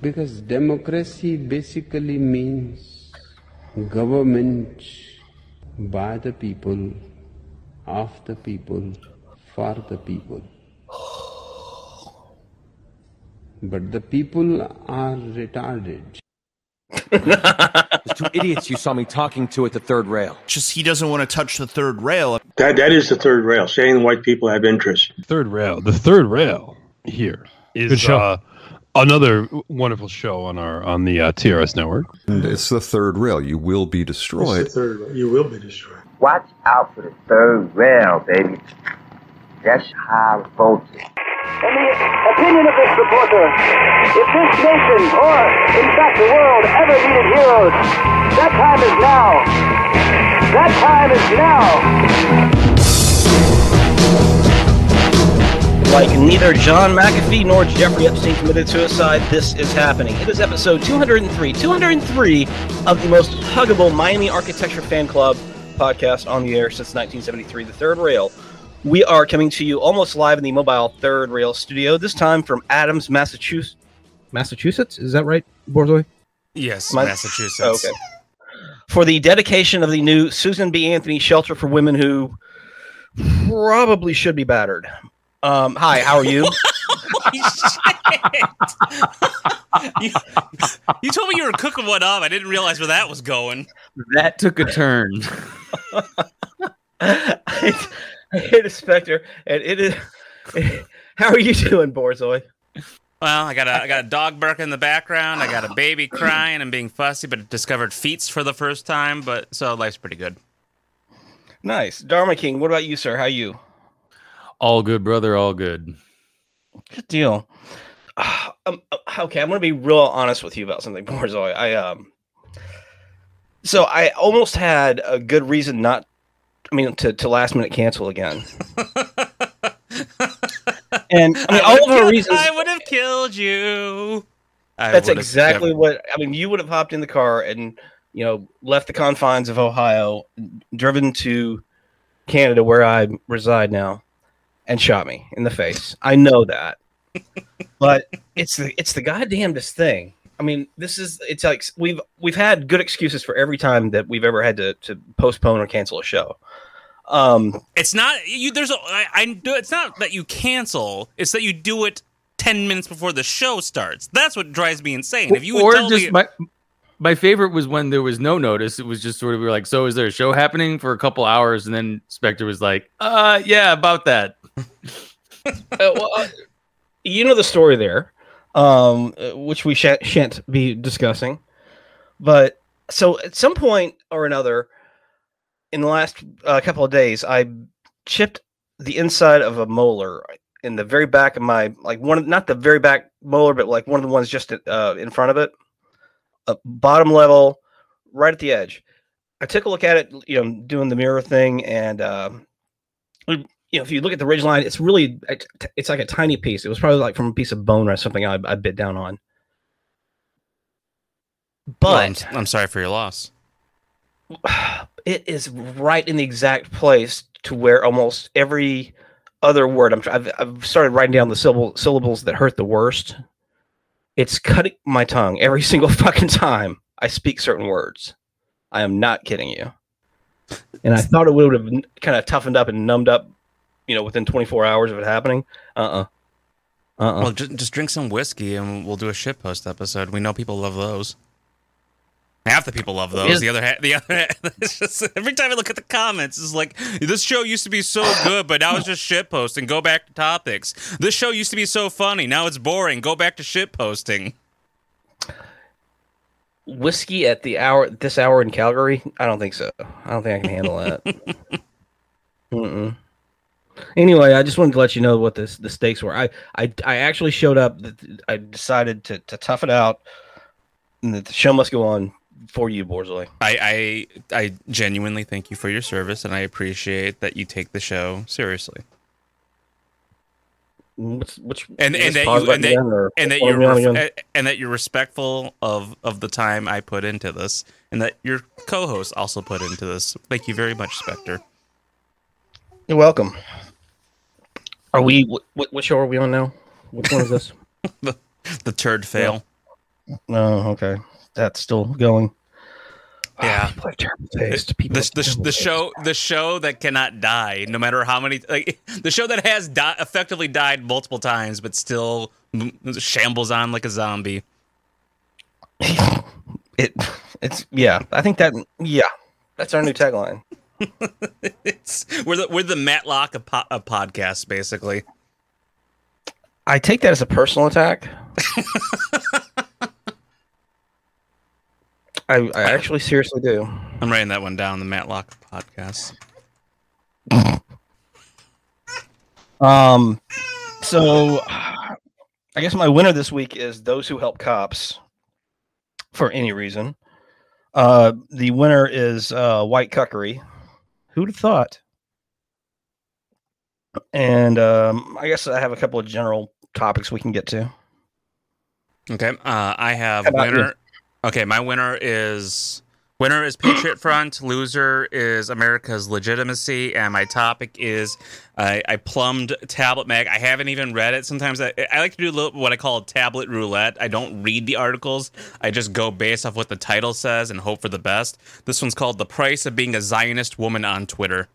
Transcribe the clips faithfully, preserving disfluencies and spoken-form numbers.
Because democracy basically means government by the people, of the people, for the people. But the people are retarded. The two idiots you saw me talking to at the third rail. Just he doesn't want to touch the third rail. That That is the third rail, saying white people have interest. Third rail. The third rail here is uh, another wonderful show on our on the uh, T R S network. And it's the third rail. You will be destroyed. It's the third rail. You will be destroyed. Watch out for the third rail, baby. That's high voltage. In the opinion of this reporter, if this nation, or in fact the world, ever needed heroes, that time is now. That time is now. Like neither John McAfee nor Jeffrey Epstein committed suicide, this is happening. It is episode two hundred three. two hundred three of the most huggable Miami Architecture Fan Club podcast on the air since nineteen seventy-three, The Third Rail. We are coming to you almost live in the mobile Third Rail studio, this time from Adams, Massachusetts. Massachusetts? Is that right, Borzoi? Yes, My- Massachusetts. Oh, okay. For the dedication of the new Susan B. Anthony Shelter for Women Who probably should be battered. Um, hi, how are you? you? You told me you were cooking one up. I didn't realize where that was going. That took a turn. I, I hit a Spectre, and it is. How are you doing, Borzoi? Well, I got a I got a dog barking in the background. I got a baby crying and being fussy, but discovered feets for the first time. But so life's pretty good. Nice, Dharma King. What about you, sir? How are you? All good, brother. All good. Good deal. Uh, um, okay, I'm going to be real honest with you about something, Borzoi. I um. So I almost had a good reason not. I mean, to, to last minute cancel again. And I mean, I all of our killed, reasons. I would have killed you. I That's would've exactly never- what I mean. You would have hopped in the car and, you know, left the confines of Ohio, driven to Canada, where I reside now, and shot me in the face. I know that, but it's the it's the goddamnedest thing. I mean, this is it's like we've we've had good excuses for every time that we've ever had to, to postpone or cancel a show. Um, It's not you. There's a. I, I do. It's not that you cancel. It's that you do it ten minutes before the show starts. That's what drives me insane. If you would or tell just me, my my favorite was when there was no notice. It was just sort of we were like, so is there a show happening for a couple hours? And then Spectre was like, uh, yeah, about that. uh, well, uh, you know the story there, um, uh, which we shan't, shan't be discussing. But so at some point or another, in the last uh, couple of days, I chipped the inside of a molar in the very back of my, like one, of, not the very back molar, but like one of the ones just uh, in front of it, uh, bottom level, right at the edge. I took a look at it, you know, doing the mirror thing, and uh, you know, if you look at the ridge line, it's really, it's like a tiny piece. It was probably like from a piece of bone or something I, I bit down on. But well, I'm, I'm sorry for your loss. It is right in the exact place to where almost every other word I'm. I've, I've started writing down the syllable, syllables that hurt the worst. It's cutting my tongue every single fucking time I speak certain words. I am not kidding you. And I thought it would have kind of toughened up and numbed up, you know, within twenty-four hours of it happening. Uh-uh. Uh-uh. Well, just, just drink some whiskey and we'll do a shitpost episode. We know people love those. Half the people love those. Is- the other, ha- the other. It's just, every time I look at the comments, it's like this show used to be so good, but now it's just shit posting. Go back to topics. This show used to be so funny, now it's boring. Go back to shit posting. Whiskey at the hour, this hour in Calgary? I don't think so. I don't think I can handle that. Mm-mm. Anyway, I just wanted to let you know what the the stakes were. I I, I actually showed up. I decided to, to tough it out, and that the show must go on. For you, Borzoi. I, I I genuinely thank you for your service, and I appreciate that you take the show seriously. Which, which and and that you and that, and that you're ref- and that you're respectful of, of the time I put into this, and that your co-host also put into this. Thank you very much, Spectre. You're welcome. Are we? What, what show are we on now? Which one is this? the, the turd fail. No, okay, that's still going. Yeah, People have terrible taste. People the, have the, terrible the taste. show the show that cannot die, no matter how many, like the show that has di- effectively died multiple times, but still m- shambles on like a zombie. It, it's yeah. I think that yeah, that's our new tagline. It's we're the we're the Matlock of, po- of podcasts, basically. I take that as a personal attack. I, I actually seriously do. I'm writing that one down. The Matlock of podcasts. Um, so I guess my winner this week is Those Who Help Cops for any reason. Uh, the winner is uh, White Cuckery. Who'd have thought? And um, I guess I have a couple of general topics we can get to. Okay, uh, I have How about winner. you? Okay, my winner is winner is Patriot Front. Loser is America's legitimacy, and my topic is I, I plumbed Tablet Mag. I haven't even read it. Sometimes I, I like to do a little, what I call tablet roulette. I don't read the articles. I just go based off what the title says and hope for the best. This one's called "The Price of Being a Zionist Woman on Twitter,"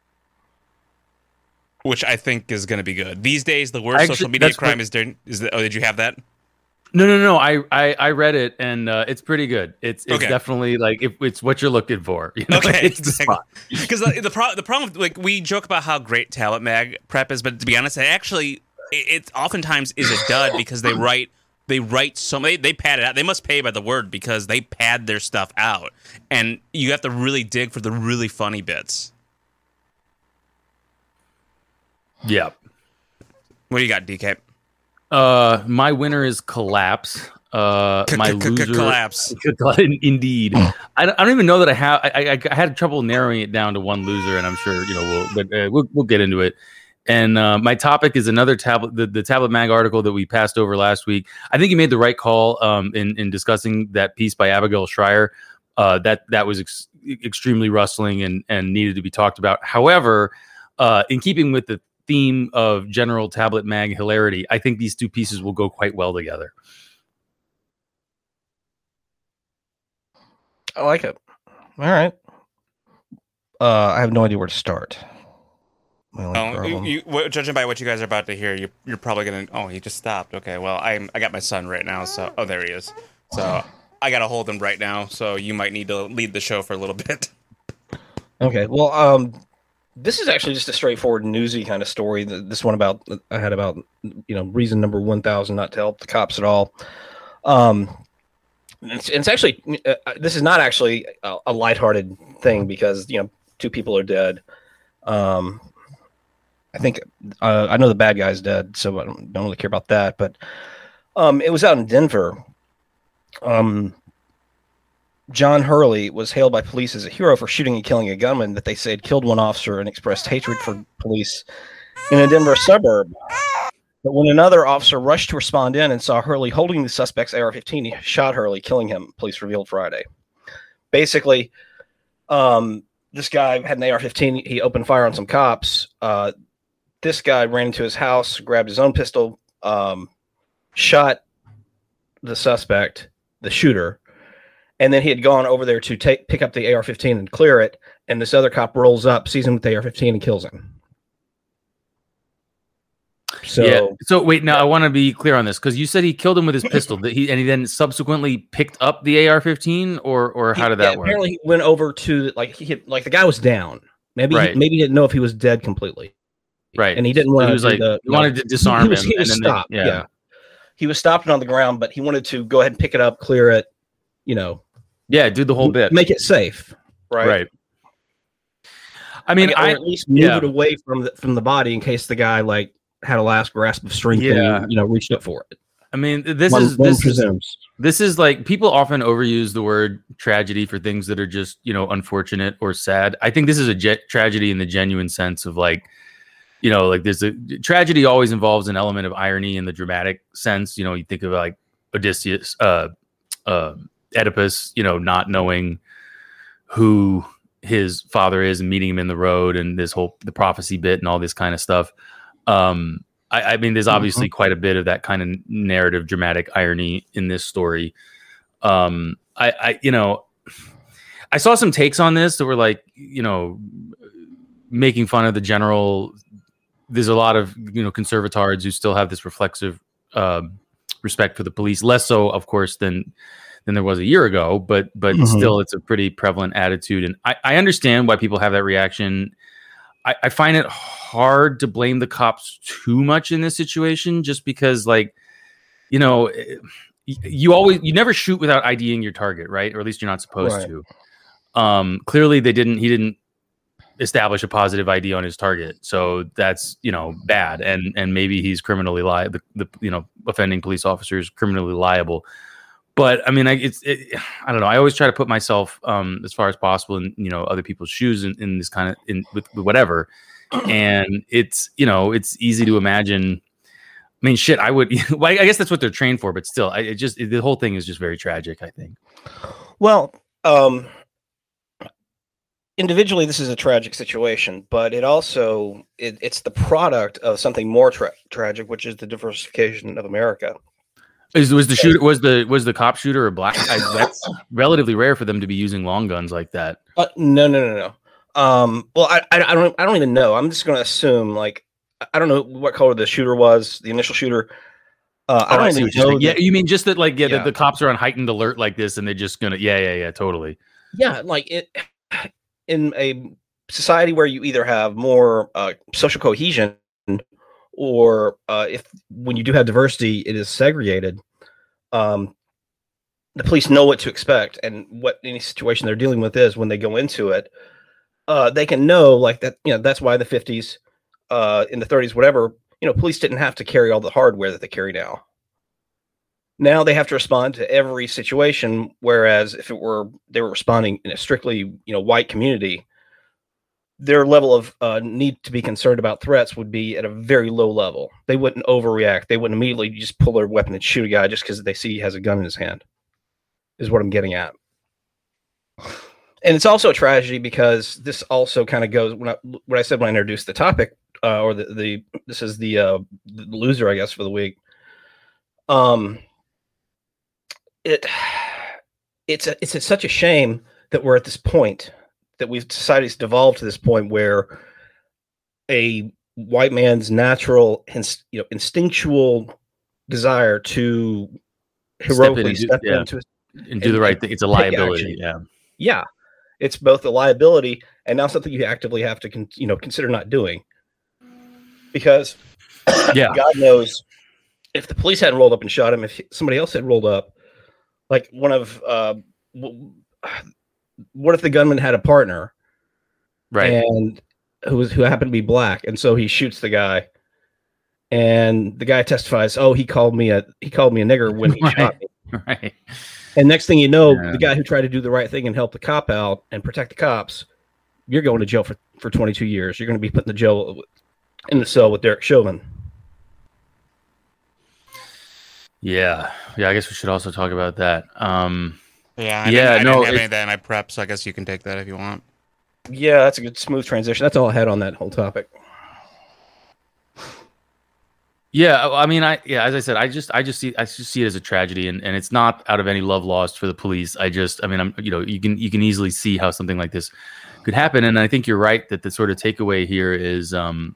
which I think is going to be good. These days, the worst Actually, social media that's crime what- is during. Is the, oh, did you have that? No, no, no. I, I, I read it and uh, it's pretty good. It's, it's Okay. definitely like if it's what you're looking for. You know? Okay, It's the spot. Because the the, pro- the problem, like we joke about how great Tablet Mag prep is, but to be honest, it actually it, it oftentimes is a dud because they write they write so they they pad it out. They must pay by the word because they pad their stuff out, and you have to really dig for the really funny bits. Yeah. What do you got, D K? Uh, my winner is Collapse. Uh, my loser Collapse. Indeed. I don't, I don't even know that I have. I, I, I had trouble narrowing it down to one loser, and I'm sure you know we'll. But uh, we'll we'll get into it. And uh, my topic is another tablet, the, the Tablet Mag article that we passed over last week. I think you made the right call um, in in discussing that piece by Abigail Schreier. Uh, that that was ex- extremely rustling and and needed to be talked about. However, uh, in keeping with the theme of general Tablet Mag hilarity, I think these two pieces will go quite well together. I like it. All right. Uh, I have no idea where to start. My only Oh, you, problem. you, what- judging by what you guys are about to hear, you, you're probably gonna. Oh, he just stopped. Okay, well, I'm. I got my son right now, so. Oh, there he is. So I gotta hold him right now. So you might need to lead the show for a little bit. Okay. Well, um, this is actually just a straightforward newsy kind of story. Th- This one about I had about you know reason number one thousand not to help the cops at all. Um, it's, it's actually uh, this is not actually a, a lighthearted thing because you know two people are dead. Um, I think uh, I know the bad guy's dead, so I don't, don't really care about that. But um, it was out in Denver. Um, John Hurley was hailed by police as a hero for shooting and killing a gunman that they say had killed one officer and expressed hatred for police in a Denver suburb. But when another officer rushed to respond in and saw Hurley holding the suspect's A R fifteen, he shot Hurley, killing him, police revealed Friday. Basically, um, this guy had an A R fifteen. He opened fire on some cops. Uh, this guy ran into his house, grabbed his own pistol, um, shot the suspect, the shooter, and then he had gone over there to take pick up the A R fifteen and clear it, and this other cop rolls up, sees him with the A R fifteen, and kills him. So, yeah. So wait, now I want to be clear on this because you said he killed him with his pistol. That he and he then subsequently picked up the A R fifteen, or or how he- did that yeah, work? Apparently, he went over to like he hit, like the guy was down. Maybe Right. he, maybe he didn't know if he was dead completely, Right, and he didn't So want he to. was like the, he wanted to disarm he was, him. He was and then they- stopped. yeah. he was stopped and on the ground, but he wanted to go ahead and pick it up, clear it. You know, yeah, do the whole bit, make it safe. Right. right. I mean, Or I at least move yeah. it away from the, from the body in case the guy like had a last grasp of strength Yeah. and you know reached up for it. I mean, this One- is one this is, presumes. this is like people often overuse the word tragedy for things that are just you know unfortunate or sad. I think this is a ge- tragedy in the genuine sense of like, you know, like there's a tragedy always involves an element of irony in the dramatic sense. You know, you think of like Odysseus, uh, uh, Oedipus, you know, not knowing who his father is and meeting him in the road and this whole the prophecy bit and all this kind of stuff. Um, I, I mean, there's obviously mm-hmm. quite a bit of that kind of narrative, dramatic irony in this story. Um, I, I, you know, I saw some takes on this that were like, you know, making fun of the general. There's a lot of, you know, conservatards who still have this reflexive uh, respect for the police, less so, of course, than than there was a year ago, but but mm-hmm. still, it's a pretty prevalent attitude, and I, I understand why people have that reaction. I, I find it hard to blame the cops too much in this situation, just because, like, you know, you always you never shoot without IDing your target, right? Or at least you're not supposed right. to. Um, clearly, they didn't. He didn't establish a positive I D on his target, so that's, you know, bad, and and maybe he's criminally liable. The, the you know offending police officer is criminally liable. But I mean, I, it's it, I don't know. I always try to put myself um, as far as possible in, you know, other people's shoes in, in this kind of in with, with whatever, and it's, you know, it's easy to imagine. I mean, shit, I would. Well, I guess that's what they're trained for, but still, I it just the whole thing is just very tragic, I think. Well, um, individually, this is a tragic situation, but it also it, it's the product of something more tra- tragic, which is the diversification of America. Is was the shooter was the was the cop shooter a black? I, that's relatively rare for them to be using long guns like that. Uh, no, no, no, no. Um, well, I, I, I don't, I don't even know. I'm just going to assume, like, I don't know what color the shooter was, the initial shooter. Uh, I oh, don't I even know. That, yeah, you mean just that, like, yeah, yeah. The, the cops are on heightened alert like this, and they're just gonna, yeah, yeah, yeah, totally. Yeah, like it in a society where you either have more uh, social cohesion, or uh, if when you do have diversity, it is segregated. Um, the police know what to expect, and what any situation they're dealing with is when they go into it. Uh, they can know, like, that. You know, that's why the fifties, uh, in the thirties, whatever. You know, police didn't have to carry all the hardware that they carry now. Now they have to respond to every situation, whereas if it were they were responding in a strictly, you know, white community, their level of uh, need to be concerned about threats would be at a very low level. They wouldn't overreact. They wouldn't immediately just pull their weapon and shoot a guy just because they see he has a gun in his hand, is what I'm getting at. And it's also a tragedy because this also kind of goes, when I, what I said when I introduced the topic, uh, or the, the this is the, uh, the loser, I guess, for the week. Um, it it's a, it's a, such a shame that we're at this point, that we've society's devolved to this point where a white man's natural, you know, instinctual desire to heroically step, step yeah. into and, and do the right thing. It's a liability. Yeah. Yeah. It's both a liability and now something you actively have to, con- you know, consider not doing, because yeah, God knows if the police hadn't rolled up and shot him, if somebody else had rolled up, like one of, uh, w- what if the gunman had a partner, right? And who was who happened to be black, and so he shoots the guy, and the guy testifies, "Oh, he called me a he called me a nigger when he right. shot me." Right. And next thing you know, yeah. the guy who tried to do the right thing and help the cop out and protect the cops, you're going to jail for, for twenty-two years. You're going to be put in the jail in the cell with Derek Chauvin. Yeah, yeah. I guess we should also talk about that. Um, Yeah, I yeah, didn't, I no, didn't have it- any of that in my prep, so I guess you can take that if you want. Yeah, that's a good smooth transition. That's all I had on that whole topic. Yeah, I mean, I yeah, as I said, I just I just see I just see it as a tragedy, and, and it's not out of any love lost for the police. I just I mean, I'm you know you can you can easily see how something like this could happen, and I think you're right that the sort of takeaway here is um,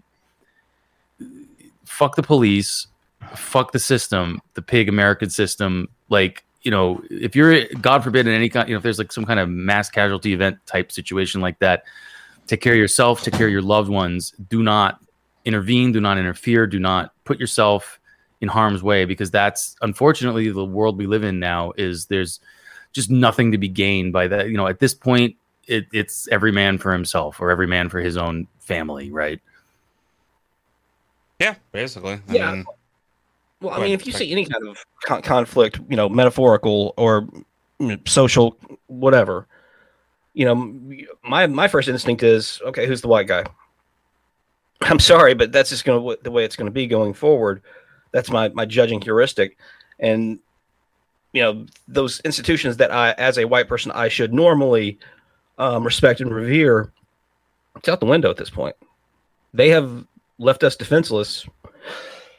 fuck the police, fuck the system, the pig American system. Like, you know, if you're, God forbid, in any kind, you know, if there's like some kind of mass casualty event type situation like that, take care of yourself, take care of your loved ones. Do not intervene, do not interfere, do not put yourself in harm's way, because that's unfortunately the world we live in now. Is there's just nothing to be gained by that. You know, at this point, it, it's every man for himself, or every man for his own family, right? Yeah, basically. I Yeah. mean, Well, I Go mean, ahead. if you see any kind of con- conflict, you know, metaphorical or you know, social, whatever, you know, my my first instinct is, okay, who's the white guy? I'm sorry, but that's just going to the way it's going to be going forward. That's my my judging heuristic, and you know, those institutions that I, as a white person, I should normally um, respect and revere, it's out the window at this point. They have left us defenseless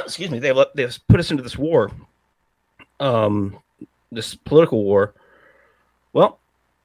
excuse me, they let they put us into this war, um, this political war. Well,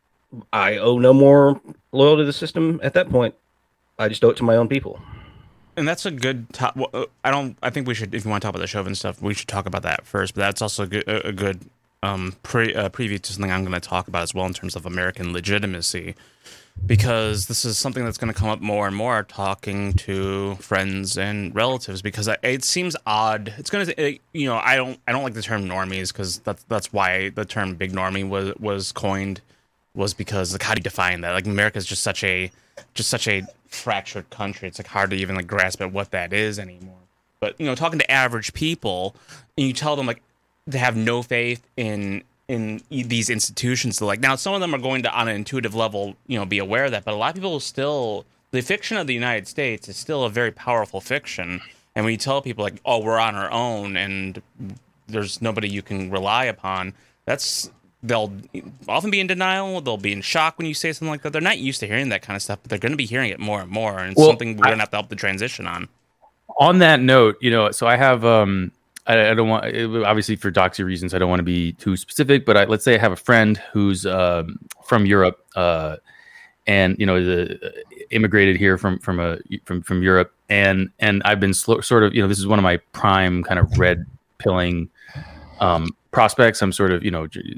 I owe no more loyalty to the system at that point. I just owe it to my own people. And that's a good top. Well, I don't. I think we should, if you want to talk about the Chauvin stuff, we should talk about that first. But that's also a good, a good um, pre, uh, preview to something I'm going to talk about as well in terms of American legitimacy, because this is something that's going to come up more and more talking to friends and relatives. Because it seems odd. It's going to, you know, I don't, I don't like the term normies because that's that's why the term big normie was was coined, was because like how do you define that? Like America is just such a just such a fractured country. It's like hard to even like grasp at what that is anymore. But you know, talking to average people, and you tell them like to have no faith in in these institutions. So like now, some of them are going to on an intuitive level, you know, be aware of that. But a lot of people still, the fiction of the United States is still a very powerful fiction. And when you tell people like, oh, we're on our own and there's nobody you can rely upon, that's they'll often be in denial. They'll be in shock when you say something like that. They're not used to hearing that kind of stuff, but they're going to be hearing it more and more. And it's Well, something we're I- going to have to help the transition on. On that note, you know, so I have, um, I, I don't want, obviously for doxy reasons, I don't want to be too specific, but I, let's say I have a friend who's um, from Europe, uh, and you know, the, immigrated here from from a from from Europe, and and I've been slow, sort of, you know, this is one of my prime kind of red pilling um, prospects. I'm sort of, you know, j-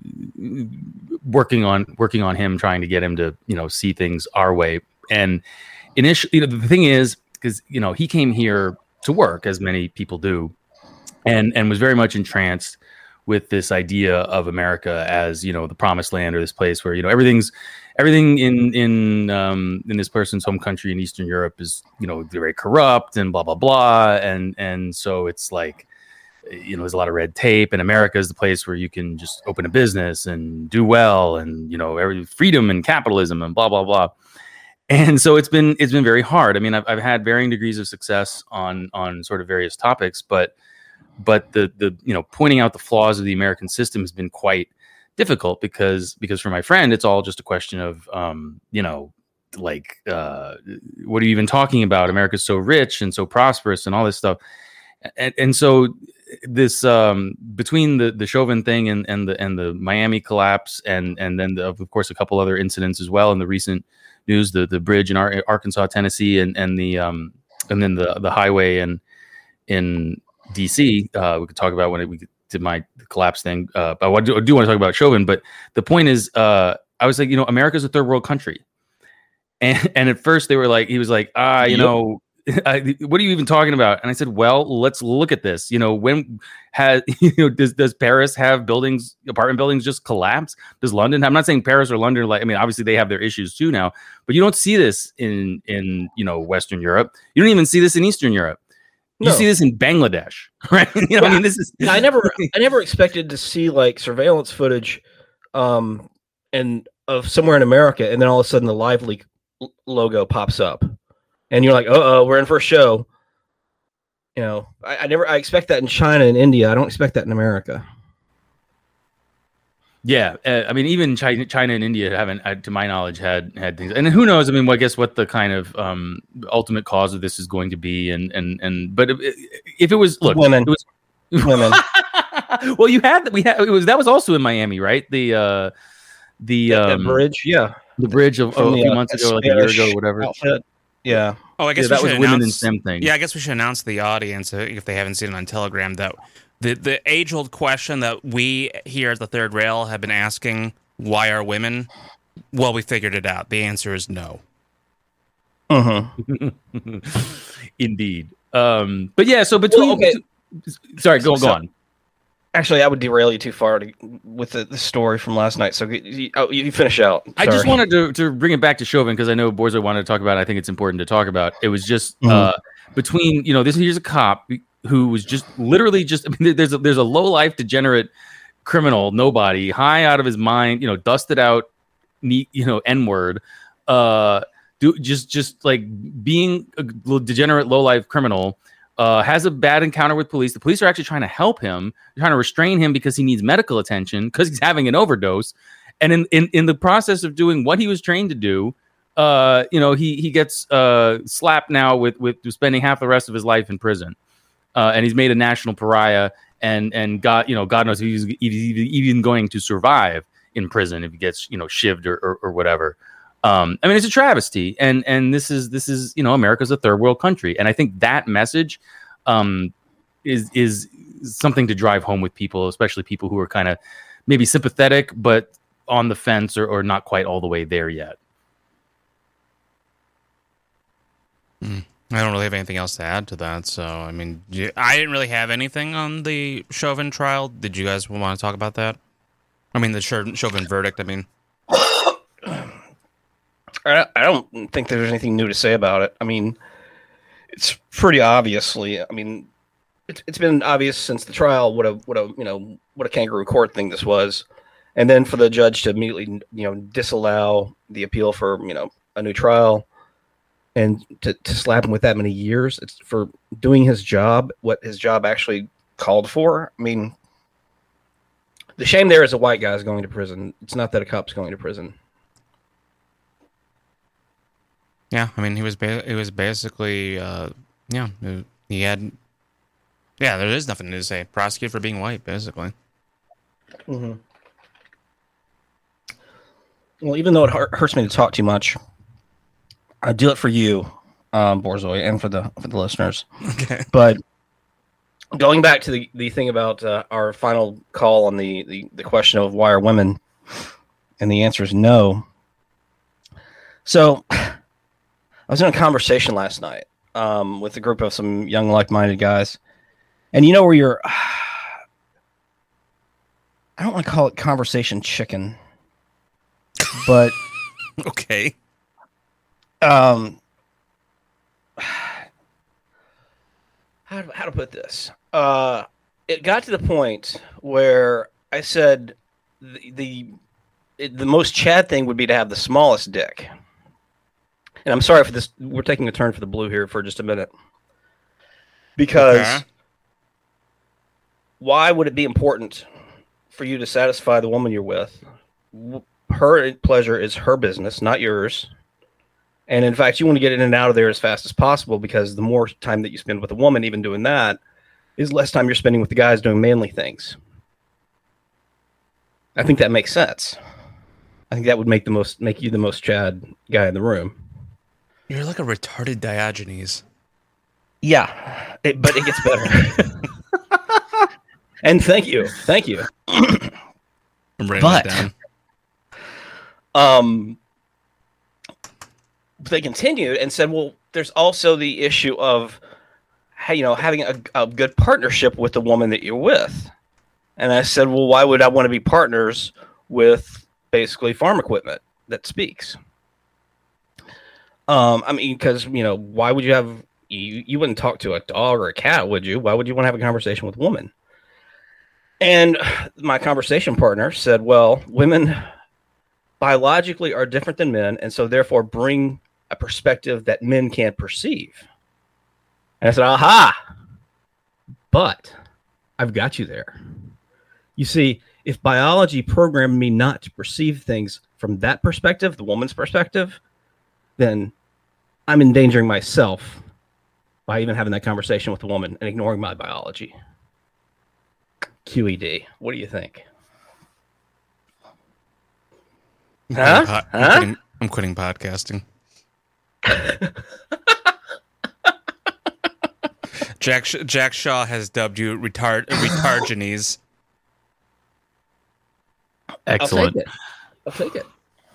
working on working on him, trying to get him to, you know, see things our way. And initially, you know, the thing is, because you know, he came here to work, as many people do, and and was very much entranced with this idea of America as, you know, the promised land, or this place where, you know, everything's everything in in um, in this person's home country in Eastern Europe is, you know, very corrupt and blah blah blah, and and so it's like, you know, there's a lot of red tape, and America is the place where you can just open a business and do well, and you know, every freedom and capitalism and blah blah blah. And so it's been it's been very hard. I mean, I've I've had varying degrees of success on on sort of various topics, but but the the you know, pointing out the flaws of the American system has been quite difficult, because because for my friend, it's all just a question of um, you know, like uh, what are you even talking about? America's so rich and so prosperous and all this stuff, and and so this um, between the the Chauvin thing and and the and the Miami collapse, and and then the, of course a couple other incidents as well in the recent news, the the bridge in Ar- Arkansas, Tennessee, and and the um and then the the highway in in D C. Uh, we could talk about when we did my collapse thing. Uh, but I do, I do want to talk about Chauvin. But the point is, uh, I was like, you know, America's a third world country, and and at first they were like, he was like, ah, you Yep. know. I, what are you even talking about? And I said, well, let's look at this. You know, when has, you know, does, does Paris have buildings, apartment buildings just collapse? Does London? I'm not saying Paris or London, like, I mean, obviously they have their issues too now, but you don't see this in, in, you know, Western Europe. You don't even see this in Eastern Europe. You No. see this in Bangladesh, right? You know, I mean, this is, I never, I never expected to see like surveillance footage, um, and of somewhere in America, and then all of a sudden the Live Leak l- logo pops up, and you're like, "Uh oh, we're in for a show." You know, I, I never, I expect that in China and India. I don't expect that in America. yeah. Uh, I mean, even China, China and India haven't, uh, to my knowledge, had had things. And who knows? I mean, well, I guess what the kind of um, ultimate cause of this is going to be, and and and. But if, if it was, look, Women. it was Women. well, you had we had it was that was also in Miami, right? The uh, the That- that um, bridge, yeah, the bridge of From oh, a the, few uh, months ago, like a year Spanish ago, whatever. outfit. Yeah. Oh, I guess Yeah, we that was should women in announce- STEM thing. Yeah, I guess we should announce to the audience, uh, if they haven't seen it on Telegram, that the the age old question that we here at the Third Rail have been asking: why are women? Well, we figured it out. The answer is no. Uh-huh. Indeed. Um, but yeah, so between Well, okay. sorry, go So- go on. Actually, I would derail you too far to, with the, the story from last night. So you, oh, you finish out. I just Sorry. wanted to, to bring it back to Chauvin, because I know Borzo wanted to talk about it. I think it's important to talk about. It was just Mhm. uh, between, you know, this here's a cop who was just literally just, I mean, there's a, there's a low life degenerate criminal, nobody, high out of his mind, you know, dusted out, neat, you know, N word, uh, do just just like being a degenerate low life criminal. Uh, has a bad encounter with police. The police are actually trying to help him, They're trying to restrain him because he needs medical attention because he's having an overdose. And in, in, in the process of doing what he was trained to do, uh, you know, he he gets uh, slapped now with with spending half the rest of his life in prison. uh, and he's made a national pariah. And and God, you know, God knows if he's even going to survive in prison if he gets, you know, shivved or, or, or whatever. Um, I mean, it's a travesty, and and this is this is you know, America's a third world country, and I think that message um, is is something to drive home with people, especially people who are kind of maybe sympathetic but on the fence or, or not quite all the way there yet. Mm. I don't really have anything else to add to that. So, I mean, I didn't really have anything on the Chauvin trial. Did you guys want to talk about that? I mean, the Chauvin verdict, I mean. I don't think there's anything new to say about it. I mean, it's pretty obviously, I mean, it's, it's been obvious since the trial what a, what a, you know, what a kangaroo court thing this was. And then for the judge to immediately, you know, disallow the appeal for, you know, a new trial. And to, to slap him with that many years, it's for doing his job, what his job actually called for. I mean, the shame there is a white guy's going to prison. It's not that a cop's going to prison. Yeah, I mean, he was ba- it was basically, uh, yeah, he had, yeah, there is nothing to say. Prosecuted for being white, basically. Mm-hmm. Well, even though it hurts me to talk too much, I do it for you, um, Borzoi, and for the for the listeners. Okay. But going back to the, the thing about uh, our final call on the, the, the question of why are women, and the answer is no. So I was in a conversation last night um, with a group of some young, like-minded guys. And you know where you're... I don't want to call it conversation chicken, but... Okay. Um, how to, how to put this? Uh, it got to the point where I said the the, it, the most Chad thing would be to have the smallest dick. And I'm sorry for this. We're taking a turn for the blue here for just a minute. Because okay. Why would it be important for you to satisfy the woman you're with? Her pleasure is her business, not yours. And in fact, you want to get in and out of there as fast as possible because the more time that you spend with a woman, even doing that, is less time you're spending with the guys doing manly things. I think that makes sense. I think that would make the most make you the most Chad guy in the room. You're like a retarded Diogenes. Yeah, it, but it gets better. And thank you, thank you. I'm writing but, that down. Um. They continued and said, well, there's also the issue of, you know, having a, a good partnership with the woman that you're with. And I said, well, why would I want to be partners with basically farm equipment that speaks? Um, I mean, because, you know, why would you have, you, you wouldn't talk to a dog or a cat, would you? Why would you want to have a conversation with a woman? And my conversation partner said, well, women biologically are different than men, and so therefore bring a perspective that men can't perceive. And I said, aha, but I've got you there. You see, if biology programmed me not to perceive things from that perspective, the woman's perspective, then I'm endangering myself by even having that conversation with a woman and ignoring my biology. Q E D. What do you think? I'm huh? Quitting po- huh? I'm, quitting, I'm quitting podcasting. Jack Jack Shaw has dubbed you retard retargenese. Excellent. I'll take it.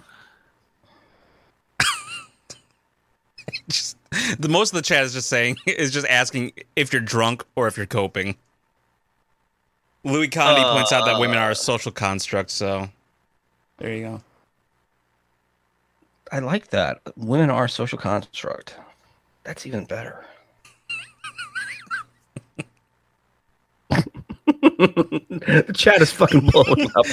I'll take it. Just, the most of the chat is just saying is just asking if you're drunk or if you're coping. Louis Condi uh, points out that women are a social construct, so there you go. I like that. Women are a social construct. That's even better. The chat is fucking blowing up.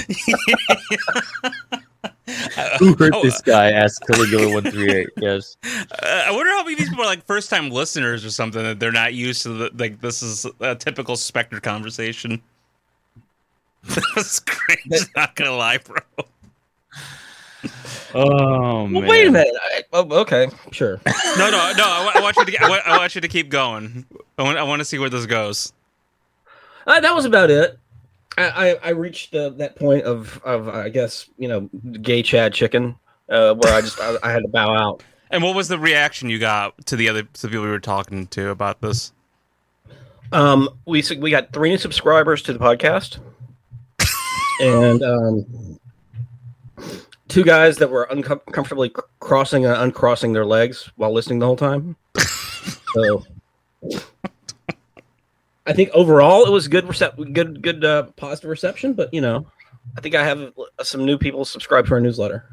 Who hurt this guy? Asked Caligula one three eight. Yes. Uh, I wonder how many of these people are like first time listeners or something that they're not used to. The, like this is a typical Spectre conversation. That was great. Not gonna lie, bro. Oh man. Well, wait a minute. I, oh, okay, sure. No, no, no. I, wa- I want you to. I want, I want you to keep going. I want. I want to see where this goes. Uh, that was about it. I, I, I reached uh, that point of, of I guess you know, gay Chad chicken, uh, where I just I, I had to bow out. And what was the reaction you got to the other to the people we were talking to about this? Um, we we got three new subscribers to the podcast, and um, two guys that were uncomfortably uncom- crossing and uncrossing their legs while listening the whole time. So, I think overall it was good, recep- good, good, uh, positive reception. But you know, I think I have some new people subscribe to our newsletter.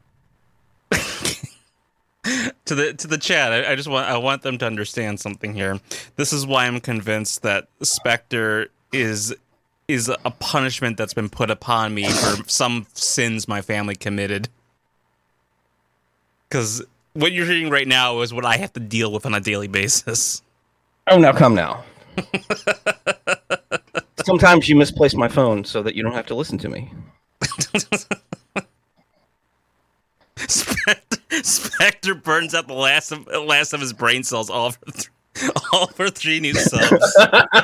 to the to the chat, I, I just want I want them to understand something here. This is why I'm convinced that Spectre is is a punishment that's been put upon me for some sins my family committed. Because what you're hearing right now is what I have to deal with on a daily basis. Oh, now come now. Sometimes you misplace my phone so that you don't have to listen to me. Spectre, Spectre burns out the last of the last of his brain cells, all for th- all for three new subs.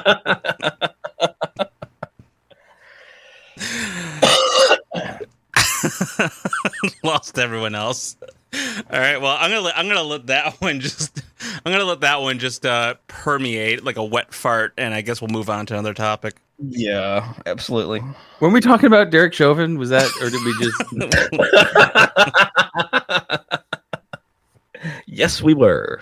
Lost everyone else. All right, well, I'm gonna let, I'm gonna let that one just I'm gonna let that one just uh, permeate like a wet fart, and I guess we'll move on to another topic. Yeah, absolutely. Weren't we talking about Derek Chauvin? Was that, or did we just? Yes, we were.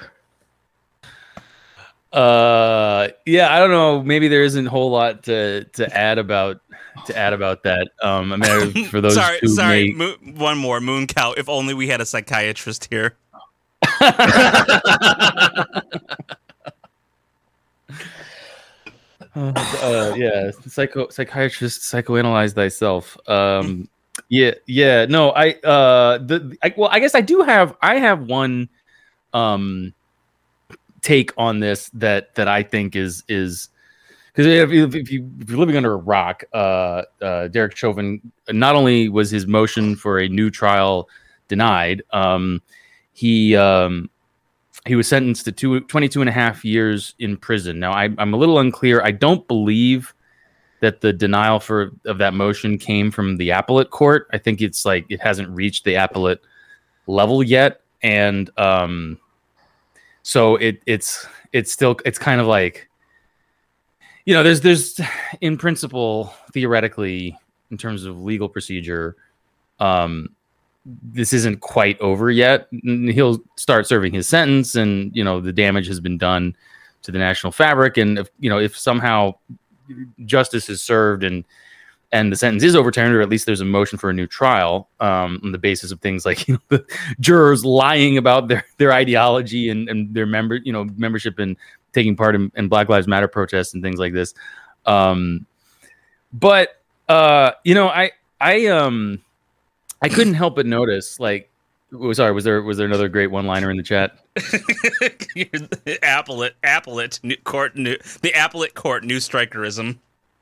Uh, yeah, I don't know. Maybe there isn't a whole lot to to add about to add about that. Um, I mean, for those sorry, who sorry. may... Mo- one more moon cow. If only we had a psychiatrist here. Uh, uh, yeah, psycho psychiatrist, psychoanalyze thyself. Um, yeah, yeah. No, I uh, the I, well, I guess I do have I have one um take on this that that I think is is because if, you, if, you, if you're living under a rock, uh, uh, Derek Chauvin, not only was his motion for a new trial denied, um, he um. He was sentenced to two, twenty-two and a half years in prison. Now, I, I'm a little unclear. I don't believe that the denial for of that motion came from the appellate court. I think it's like it hasn't reached the appellate level yet, and um, so it it's it's still it's kind of like, you know, there's there's in principle, theoretically, in terms of legal procedure, um. this isn't quite over yet. He'll start serving his sentence, and you know the damage has been done to the national fabric. And if you know if somehow justice is served and and the sentence is overturned, or at least there's a motion for a new trial um, on the basis of things like you know, the jurors lying about their their ideology and, and their member you know membership and taking part in, in Black Lives Matter protests and things like this. Um, but uh, you know I I um. I couldn't help but notice, like, oh, sorry, was there was there another great one-liner in the chat? appellate, appellate new court, new, the appellate court, new strikerism.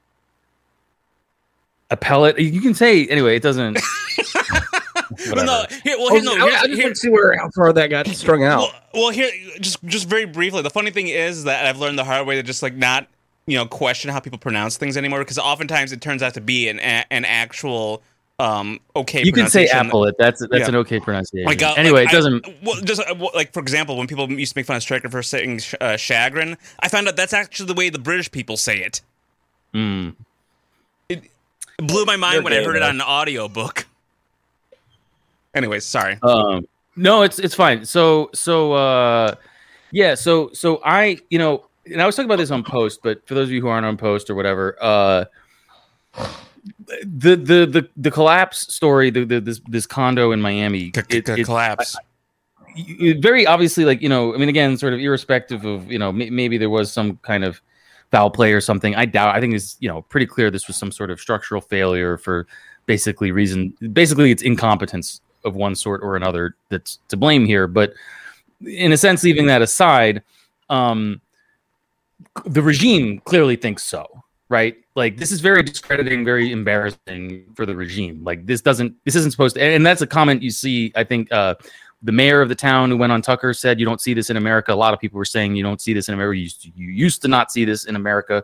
Appellate, you can say anyway. It doesn't. well, no, here, well, here, no, I, I just here, want to see where how far that got strung out. Well, well, here, just just very briefly, the funny thing is that I've learned the hard way to just like not you know question how people pronounce things anymore, because oftentimes it turns out to be an a, an actual. Um. Okay. You can say appellate. That's that's yeah. an okay pronunciation. Like, uh, anyway, like, it doesn't. I, well, just uh, like for example, when people used to make fun of Stryker for saying sh- uh, chagrin, I found out that's actually the way the British people say it. Mm. It blew my mind You're when gay, I heard though. it on an audiobook. Anyways, sorry. Um. No, it's it's fine. So so uh, yeah. So so I you know, and I was talking about this on Post, but for those of you who aren't on Post or whatever, uh. The, the the the collapse story, the, the this this condo in Miami, it, it collapse. It, very obviously, like you know, I mean, again, sort of irrespective of you know, m- maybe there was some kind of foul play or something. I doubt. I think it's you know pretty clear this was some sort of structural failure for basically reason. Basically, it's incompetence of one sort or another that's to blame here. But in a sense, leaving that aside, um, the regime clearly thinks so, right? like this is very discrediting, very embarrassing for the regime. Like this doesn't, this isn't supposed to. And that's a comment you see. I think uh, the mayor of the town who went on Tucker said, "You don't see this in America." A lot of people were saying, "You don't see this in America. You used to, you used to not see this in America."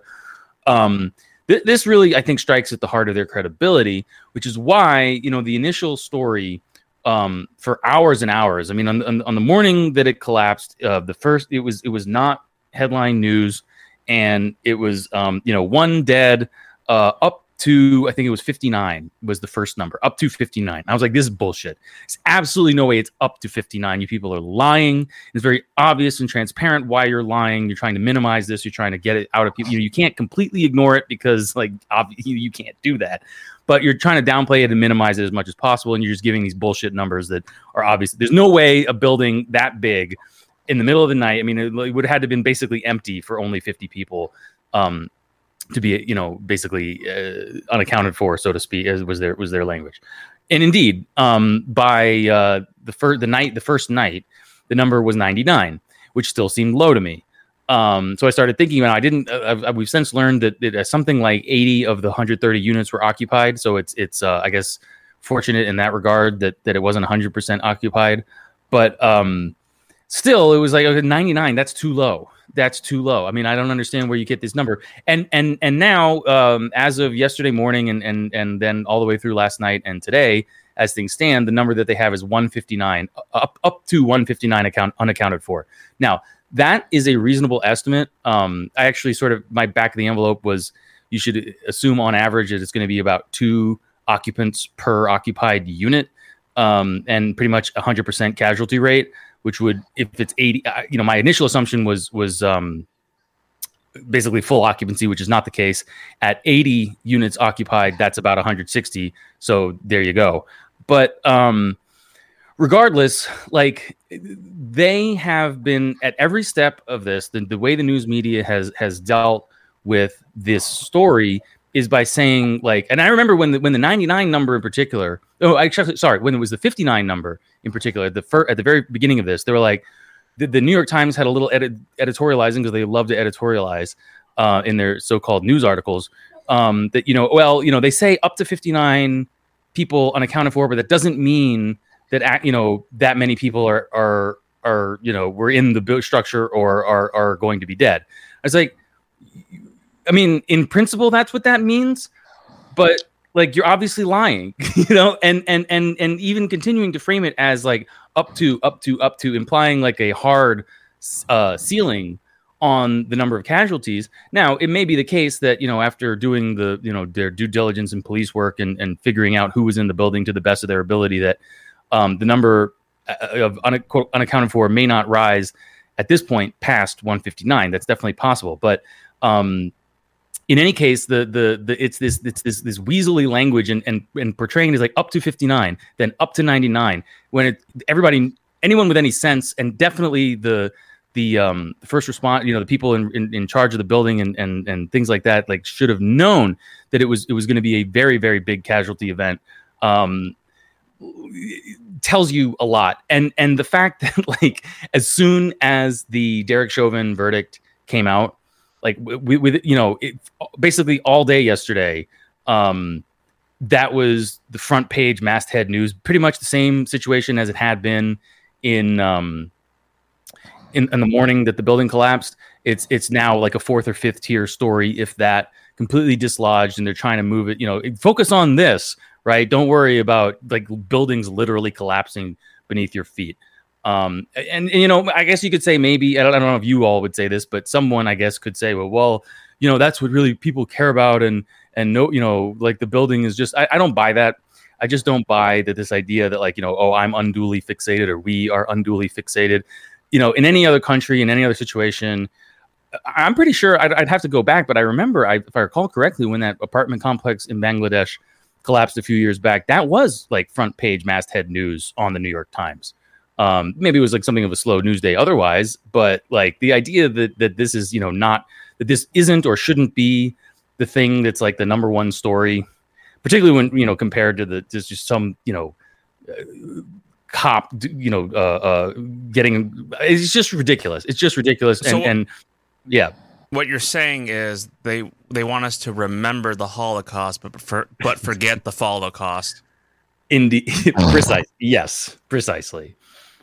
Um, th- this really, I think, strikes at the heart of their credibility, which is why you know the initial story. Um, for hours and hours. I mean, on, on, on the morning that it collapsed, uh, the first it was it was not headline news, and it was um, you know one dead, uh, up to I think it was fifty-nine was the first number, up to fifty-nine. I was like, this is bullshit. It's absolutely no way it's up to fifty-nine. You people are lying. It's very obvious and transparent why you're lying. You're trying to minimize this. You're trying to get it out of people. You know, you can't completely ignore it because like ob- you, you can't do that. But you're trying to downplay it and minimize it as much as possible, and you're just giving these bullshit numbers that are obvious. There's no way a building that big in the middle of the night. I mean, it, it would have had to have been basically empty for only fifty people um, to be, you know, basically uh, unaccounted for, so to speak, as was their was their language. And indeed, um, by uh, the first the night, the first night, the number was ninety-nine, which still seemed low to me. Um, so I started thinking about. I didn't. Uh, we've since learned that it, uh, something like eighty of the one hundred thirty units were occupied. So it's it's uh, I guess fortunate in that regard that that it wasn't one hundred percent occupied. But um, still, it was like okay, ninety-nine. That's too low. That's too low. I mean, I don't understand where you get this number. And and and now, um, as of yesterday morning, and and and then all the way through last night and today, as things stand, the number that they have is one fifty-nine, up up to one fifty-nine account unaccounted for. Now. That is a reasonable estimate. Um, I actually sort of, my back of the envelope was you should assume on average that it's going to be about two occupants per occupied unit, um, and pretty much one hundred percent casualty rate, which would, if it's eighty, you know, my initial assumption was, was um, basically full occupancy, which is not the case. At eighty units occupied, that's about one hundred sixty. So there you go. But, um, regardless, like they have been at every step of this, the, the way the news media has has dealt with this story is by saying like, and I remember when the, when the ninety-nine number in particular, oh, actually, sorry, when it was the fifty-nine number in particular, the fir- at the very beginning of this, they were like, the, the New York Times had a little edit- editorializing because they love to editorialize uh, in their so-called news articles um, that, you know, well, you know, they say up to fifty-nine people unaccounted for, but that doesn't mean that you know that many people are are are you know were in the build structure or are are going to be dead. I was like, I mean, in principle, that's what that means, but like you're obviously lying, you know, and and and and even continuing to frame it as like up to up to up to implying like a hard uh, ceiling on the number of casualties. Now, it may be the case that you know after doing the you know their due diligence and police work and and figuring out who was in the building to the best of their ability that. Um, the number of un- quote, unaccounted for may not rise at this point past one fifty-nine. That's definitely possible. But um, in any case, the the the it's this it's this this weaselly language and and, and portraying it as like up to fifty-nine, then up to ninety-nine. When it everybody anyone with any sense and definitely the the um, first response, you know, the people in, in, in charge of the building and and and things like that, like should have known that it was it was going to be a very very big casualty event. Um, tells you a lot, and and the fact that like as soon as the Derek Chauvin verdict came out, like with, with you know it, basically all day yesterday, um, that was the front page masthead news. Pretty much the same situation as it had been in um, in, in the morning that the building collapsed. It's it's now like a fourth or fifth tier story, if that, completely dislodged, and they're trying to move it. You know, focus on this. Right. Don't worry about like buildings literally collapsing beneath your feet. Um, and, and, you know, I guess you could say maybe I don't, I don't know if you all would say this, but someone, I guess, could say, well, well, you know, that's what really people care about. And and no, you know, like the building is just I, I don't buy that. I just don't buy that this idea that like, you know, oh, I'm unduly fixated or we are unduly fixated. You know, in any other country, in any other situation, I'm pretty sure I'd, I'd have to go back. But I remember, I, if I recall correctly, when that apartment complex in Bangladesh collapsed a few years back, that was like front page masthead news on the New York Times. Um, maybe it was like something of a slow news day otherwise, but like the idea that that this is, you know, not that this isn't or shouldn't be the thing that's like the number one story, particularly when, you know, compared to the, there's just some, you know, uh, cop, you know, uh, uh, getting, it's just ridiculous. It's just ridiculous. And, So, and yeah. What you're saying is they they want us to remember the Holocaust, but for, but forget the Holocaust. Indeed, precise. Yes, precisely.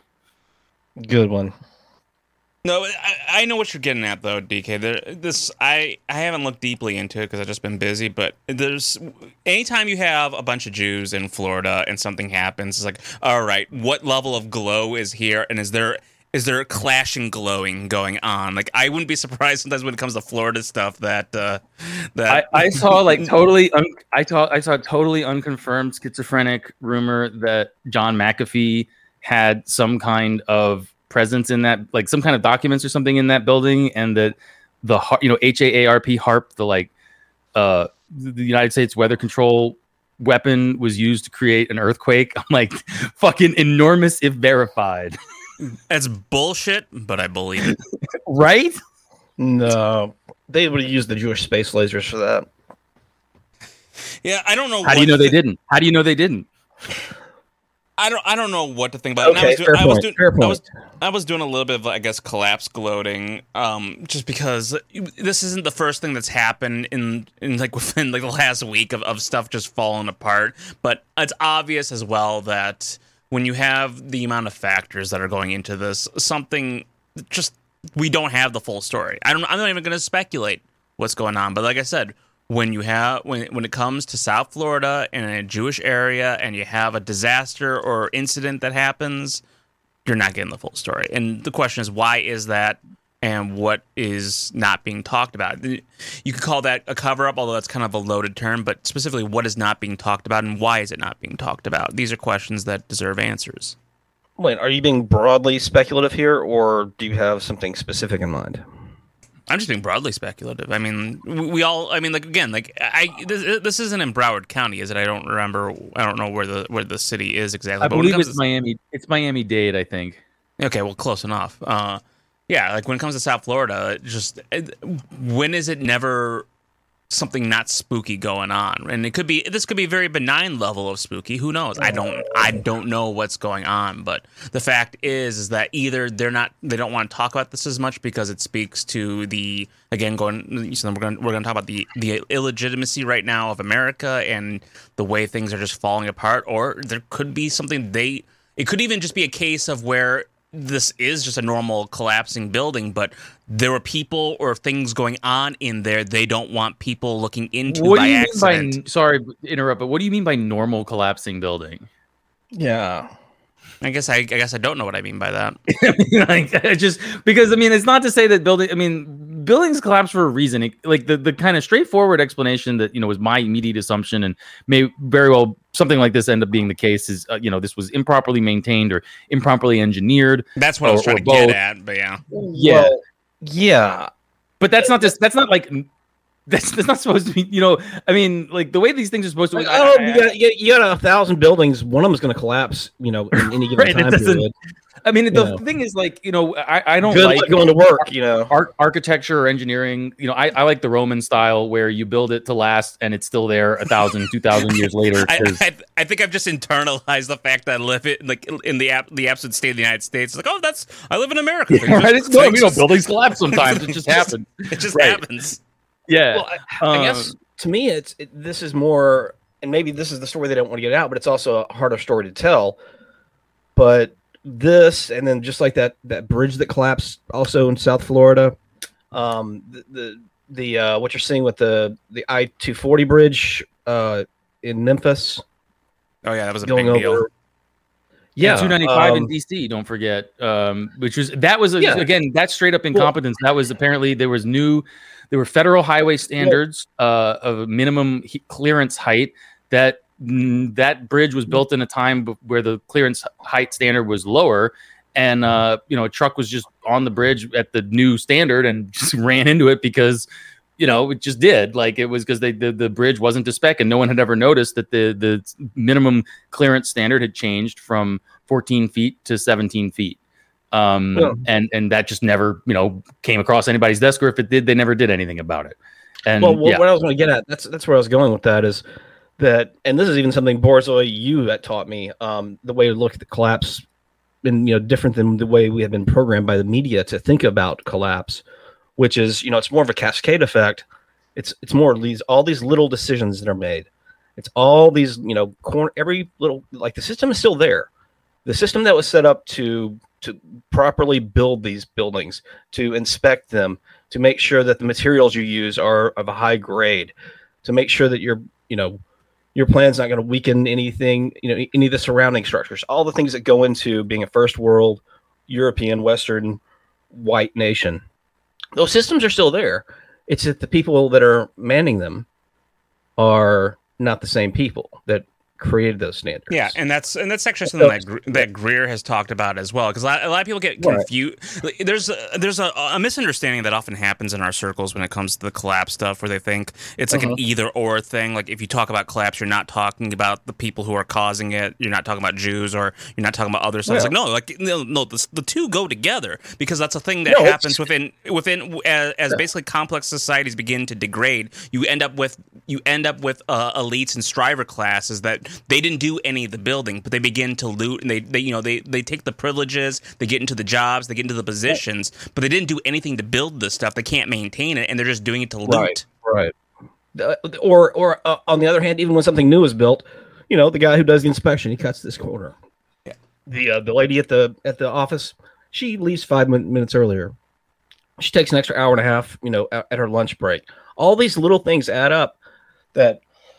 Good one. No, I, I know what you're getting at, though, D K. There, this I, I haven't looked deeply into it because I've just been busy. But there's anytime you have a bunch of Jews in Florida and something happens, it's like, all right, what level of glow is here, and is there is there clashing glowing going on? Like, I wouldn't be surprised sometimes when it comes to Florida stuff that uh, that I, I saw like totally un, I saw I saw a totally unconfirmed schizophrenic rumor that John McAfee had some kind of presence in that, like some kind of documents or something in that building, and that the you know H A A R P HARP, the like uh the United States weather control weapon, was used to create an earthquake. I'm like, fucking enormous if verified. It's bullshit, but I believe it. Right? No, they would have used the Jewish space lasers for that. Yeah, I don't know. How do you know they didn't? How do you know they didn't? I don't. I don't know what to think about. Okay, it. And I was doing, fair I was point, doing, fair I point. was, I was doing a little bit of, I guess, collapse gloating, um, just because this isn't the first thing that's happened in, in like within like the last week of, of stuff just falling apart. But it's obvious as well that when you have the amount of factors that are going into this, something just we don't have the full story. I don't. I'm not even going to speculate what's going on. But like I said, when you have when when it comes to South Florida in a Jewish area and you have a disaster or incident that happens, you're not getting the full story. And the question is, why is that, and what is not being talked about? You could call that a cover-up, although that's kind of a loaded term, but specifically, what is not being talked about and why is it not being talked about? These are questions that deserve answers. Wait, are you being broadly speculative here, or do you have something specific in mind? I'm just being broadly speculative. I mean, we, we all. I mean, like again, like I. This, this isn't in Broward County, is it? I don't remember. I don't know where the where the city is exactly. I but when it believe comes it's to, Miami. It's Miami-Dade, I think. Okay, well, close enough. Uh, yeah, like when it comes to South Florida, it just it, when is it never something not spooky going on? And it could be this could be a very benign level of spooky. Who knows? I don't I don't know what's going on. But the fact is, is that either they're not they don't want to talk about this as much because it speaks to the again going. So we're going we're going to talk about the the illegitimacy right now of America and the way things are just falling apart. Or there could be something they. It could even just be a case of where this is just a normal collapsing building, but there were people or things going on in there they don't want people looking into What by do you accident. mean by? Sorry, to interrupt. But what do you mean by normal collapsing building? Yeah. I guess I, I guess I don't know what I mean by that. Like, I just because I mean, it's not to say that building. I mean, buildings collapse for a reason. It, like the, the kind of straightforward explanation that you know was my immediate assumption, and may very well something like this end up being the case. Is uh, you know this was improperly maintained or improperly engineered. That's what I was or- trying or to get both. at. But yeah, Yeah, Well, yeah. but that's not just that's not like. That's, that's not supposed to be, you know. I mean, like the way these things are supposed to. Like, I- oh, I- you got, you got you got a thousand buildings. One of them is going to collapse. You know, in any given Right, it time doesn't- period. I mean, the Yeah. thing is, like, you know, I, I don't Good like luck going to work. You know, art, architecture or engineering. You know, I, I like the Roman style where you build it to last and it's still there a thousand, two thousand years later. I, 'cause- I I think I've just internalized the fact that I live it like in the ab- the absolute state of the United States. It's like, oh, that's I live in America. Things right? just- It's, no, things you know, just- buildings collapse sometimes. It just happens. It just Right. happens. Yeah. well, I, I guess to me, it's it, this is more, and maybe this is the story they don't want to get out, but it's also a harder story to tell. But this, and then just like that that bridge that collapsed, also in South Florida, um, the the, the uh, what you're seeing with the the I two forty bridge uh, in Memphis. Oh yeah, that was a going big deal. over. Yeah, two ninety-five in um, D C. Don't forget, um, which was that was a, Yeah. again that's straight up incompetence. That was apparently there was new, there were federal highway standards uh, of minimum he- clearance height. That mm, that bridge was built in a time b- where the clearance height standard was lower, and uh, you know a truck was just on the bridge at the new standard and just ran into it because. You know, it just did. Like it was because they the, the bridge wasn't to spec, and no one had ever noticed that the the minimum clearance standard had changed from fourteen feet to seventeen feet. Um, Yeah. and and that just never you know came across anybody's desk, or if it did, they never did anything about it. And well, what, yeah, what I was going to get at, that's that's where I was going with that is that, and this is even something Borzoi, you that taught me, um, the way to look at the collapse, and you know, different than the way we have been programmed by the media to think about collapse, which is, you know, it's more of a cascade effect. It's it's more of these all these little decisions that are made. It's all these, you know, corner every little like the system is still there. The system that was set up to to properly build these buildings, to inspect them, to make sure that the materials you use are of a high grade, to make sure that your you know your plan's not going to weaken anything, you know, any of the surrounding structures, all the things that go into being a first world European Western white nation. Those systems are still there. It's that the people that are manning them are not the same people that created those standards. Yeah, and that's and that's actually something that Gre- that Greer has talked about as well, because a lot, a lot of people get confused. Right. There's a, there's a, a misunderstanding that often happens in our circles when it comes to the collapse stuff, where they think it's like uh-huh. an either or thing. Like if you talk about collapse, you're not talking about the people who are causing it. You're not talking about Jews, or you're not talking about other stuff. Yeah. It's like no, like no, no the, the two go together, because that's a thing that no, happens within within as, as yeah. basically complex societies begin to degrade. You end up with you end up with uh, elites and striver classes that they didn't do any of the building, but they begin to loot, and they, they you know they, they take the privileges, they get into the jobs, they get into the positions, but they didn't do anything to build this stuff. They can't maintain it, and they're just doing it to loot. Right, right. Uh, or or uh, on the other hand, even when something new is built, you know, the guy who does the inspection, he cuts this corner. Yeah. The uh, the lady at the at the office, she leaves five min- minutes earlier. She takes an extra hour and a half, you know, at, at her lunch break. All these little things add up that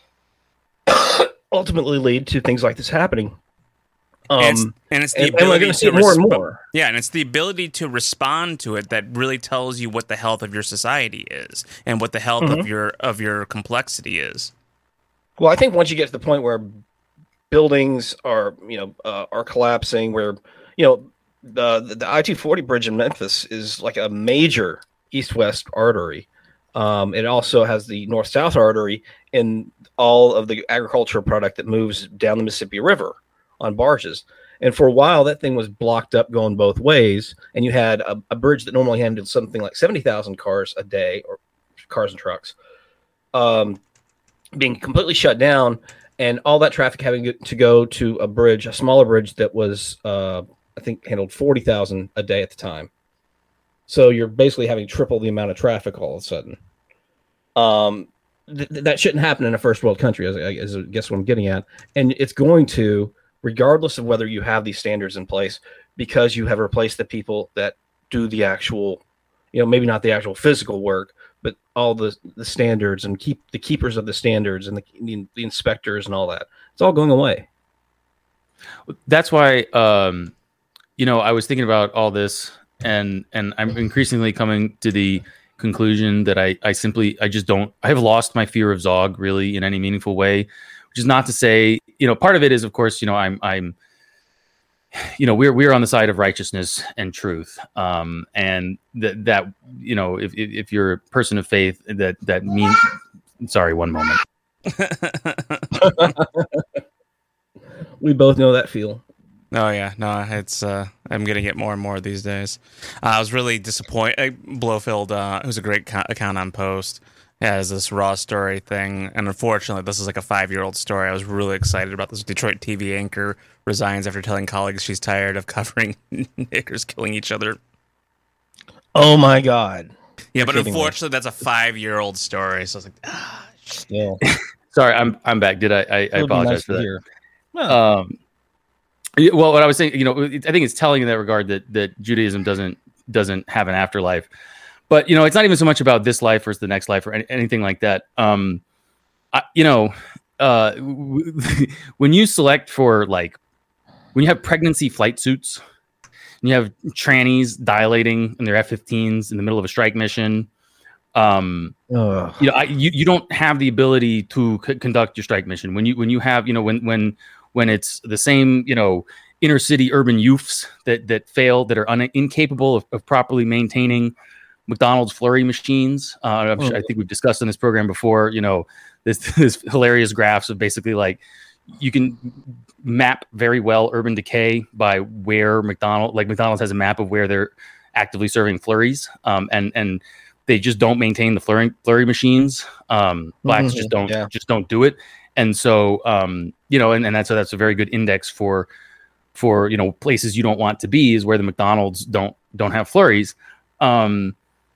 ultimately lead to things like this happening. Um, and, it's, and it's the and, ability and to more resp- and more. Yeah, and it's the ability to respond to it that really tells you what the health of your society is and what the health mm-hmm. of your of your complexity is. Well, I think once you get to the point where buildings are, you know, uh, are collapsing, where, you know, the the, the I two forty bridge in Memphis is like a major east-west artery. Um, it also has the north-south artery in all of the agricultural product that moves down the Mississippi River on barges. And for a while, that thing was blocked up going both ways. And you had a, a bridge that normally handled something like seventy thousand cars a day, or cars and trucks, um, being completely shut down, and all that traffic having to go to a bridge, a smaller bridge that was, uh, I think, handled forty thousand a day at the time. So you're basically having triple the amount of traffic all of a sudden. Um, th- that shouldn't happen in a first world country, as, as I guess what I'm getting at. And it's going to, regardless of whether you have these standards in place, because you have replaced the people that do the actual, you know, maybe not the actual physical work, but all the, the standards and keep the keepers of the standards and the, the, the inspectors and all that. It's all going away. That's why, um, you know, I was thinking about all this, and and I'm increasingly coming to the conclusion that I, I simply, I just don't, I have lost my fear of Zog really in any meaningful way, which is not to say, you know, part of it is, of course, you know, I'm, I'm, you know, we're, we're on the side of righteousness and truth. Um, and that, that, you know, if, if, if you're a person of faith, that, that means, sorry, one moment. We both know that feel. Oh yeah, no, it's uh, I'm getting it more and more these days. Uh, I was really disappointed. Blowfield, uh, who's a great co- account on Post, has this raw story thing, and unfortunately, this is like a five-year-old story. I was really excited about this. Detroit T V anchor resigns after telling colleagues she's tired of covering niggers killing each other. Oh my God! Yeah, You're but unfortunately, me. that's a five-year-old story. So I was like, ah, yeah. Sorry, I'm I'm back. Did I? I, I apologize nice for that. Hear. Well, um. Well, what I was saying, you know, I think it's telling in that regard that that Judaism doesn't doesn't have an afterlife, but you know, it's not even so much about this life versus the next life or any, anything like that. Um, I, you know, uh, w- when you select for like when you have pregnancy flight suits, and you have trannies dilating in their F fifteens in the middle of a strike mission, um, Ugh. you know, I, you you don't have the ability to c- conduct your strike mission when you when you have you know when when when it's the same, you know, inner city urban youths that that fail, that are un- incapable of, of properly maintaining McDonald's flurry machines. Uh, I'm sure, I think we've discussed in this program before, you know, this, this hilarious graphs of basically like you can map very well urban decay by where McDonald's, like McDonald's has a map of where they're actively serving flurries. Um, and, and they just don't maintain the flurry, flurry machines. Um, blacks mm-hmm. just don't, yeah. just don't do it. And so, um, you know, and, and that's, so that's a very good index for, for, you know, places you don't want to be is where the McDonald's don't, don't have flurries. Um,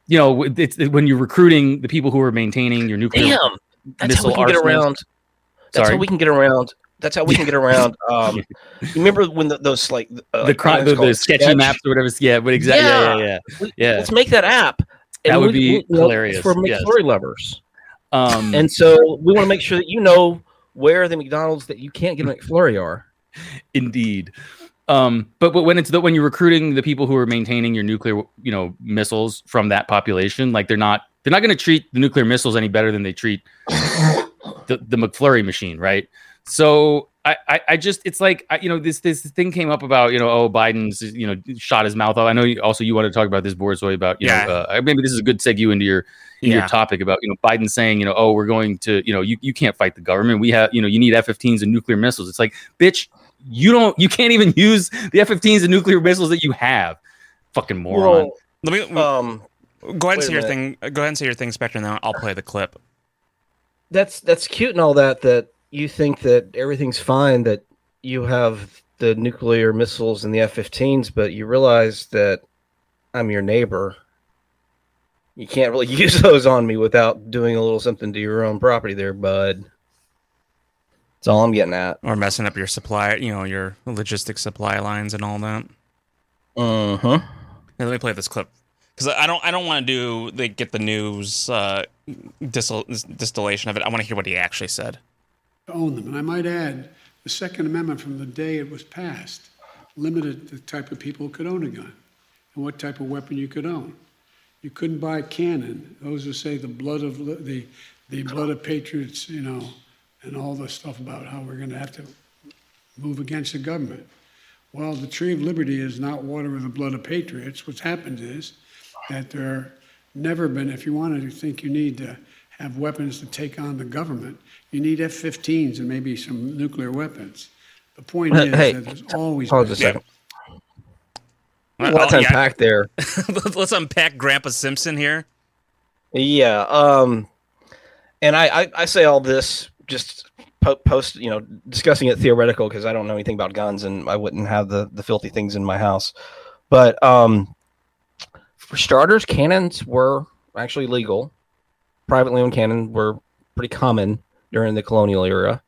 you know, it's when you're recruiting the people who are maintaining your nuclear Damn, that's how missile we can get arsenals. around. That's Sorry? how we can get around. That's how we can get around. Um, you remember when the, those like uh, the, cri- the, the sketchy sketch? maps or whatever. Yeah, but exactly. Yeah, yeah, yeah. We- yeah. Let's make that app. That would we- be we- you know, hilarious, for yes. McFlurry lovers. Um, And so we want to make sure that you know where the McDonald's that you can't get a McFlurry are. Indeed. Um, but but when it's the, when you're recruiting the people who are maintaining your nuclear, you know, missiles from that population, like they're not they're not going to treat the nuclear missiles any better than they treat the the McFlurry machine, right? So I, I, I just it's like I, you know this this thing came up about you know oh Biden's you know shot his mouth off. I know you, also you want to talk about this, Borzoi, about you Yeah. know uh, maybe this is a good segue into your in Yeah. your topic about you know Biden saying you know oh we're going to you know you, you can't fight the government, we have you know you need F fifteens and nuclear missiles. It's like, bitch, you don't you can't even use the F fifteens and nuclear missiles that you have, fucking moron. Let me um go ahead and wait say a your minute. thing. Go ahead and say your thing, Spectre, and then I'll play the clip. That's that's cute and all that. That you think that everything's fine. That you have the nuclear missiles and the F fifteens, but you realize that I'm your neighbor. You can't really use those on me without doing a little something to your own property, there, bud. That's all I'm getting at. Or messing up your supply, you know, your logistics supply lines and all that. Uh huh. Let me play this clip because I don't, I don't want to do like get the news uh, distil- distillation of it. I want to hear what he actually said. To own them, and I might add, the Second Amendment from the day it was passed limited the type of people who could own a gun and what type of weapon you could own. You couldn't buy a cannon. Those who say the blood of the the blood of patriots, you know, and all the stuff about how we're going to have to move against the government. Well, the tree of liberty is not water with the blood of patriots. What's happened is that there never been, if you wanted to think you need to have weapons to take on the government, you need F fifteens and maybe some nuclear weapons. The point is Hey, that there's always pause been- a second. Well, Lots to yeah. unpack there. Let's unpack Grandpa Simpson here. Yeah. Um, and I, I, I say all this just po- post, you know, discussing it theoretical because I don't know anything about guns and I wouldn't have the, the filthy things in my house. But um, for starters, cannons were actually legal. Privately owned cannons were pretty common during the colonial era.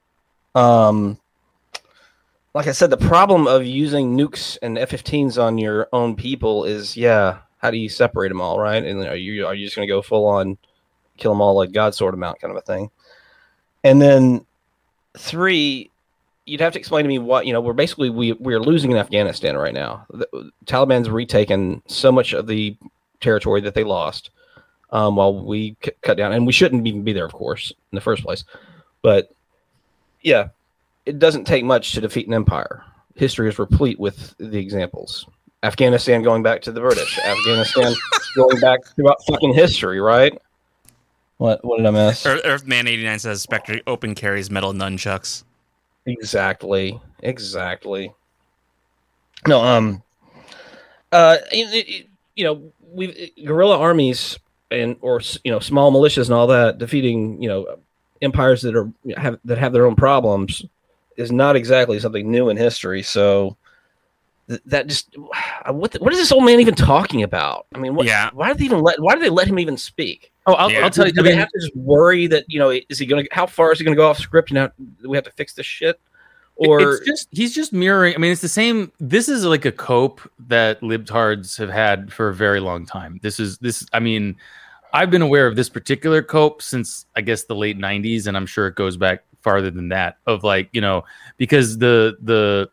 Um, like I said, the problem of using nukes and F fifteens on your own people is, yeah, how do you separate them all, right? And are you are you just going to go full on kill them all like God sort them out kind of a thing? And then three, you'd have to explain to me what, you know, we're basically, we, we're losing in Afghanistan right now. The Taliban's retaken so much of the territory that they lost um, while we c- cut down. And we shouldn't even be there, of course, in the first place. But yeah, it doesn't take much to defeat an empire. History is replete with the examples. Afghanistan going back to the British. Afghanistan going back throughout fucking history, right? What what did I miss? Earth, Earthman eighty-nine says Spectre open carries metal nunchucks. Exactly. Exactly. No, um, uh, it, it, you know, we guerrilla armies and or you know small militias and all that defeating you know empires that are have that have their own problems is not exactly something new in history. So th- that just what the, what is this old man even talking about? I mean, what, Yeah. why did they even let why did they let him even speak? Oh, I'll, Yeah. I'll tell you. Do I they mean, have to just worry that you know is he going to how far is he going to go off script? You know, do we have to fix this shit? Or it's just he's just mirroring. I mean, it's the same. This is like a cope that libtards have had for a very long time. This is this. I mean, I've been aware of this particular cope since I guess the late nineties, and I'm sure it goes back farther than that. Of like you know, because the the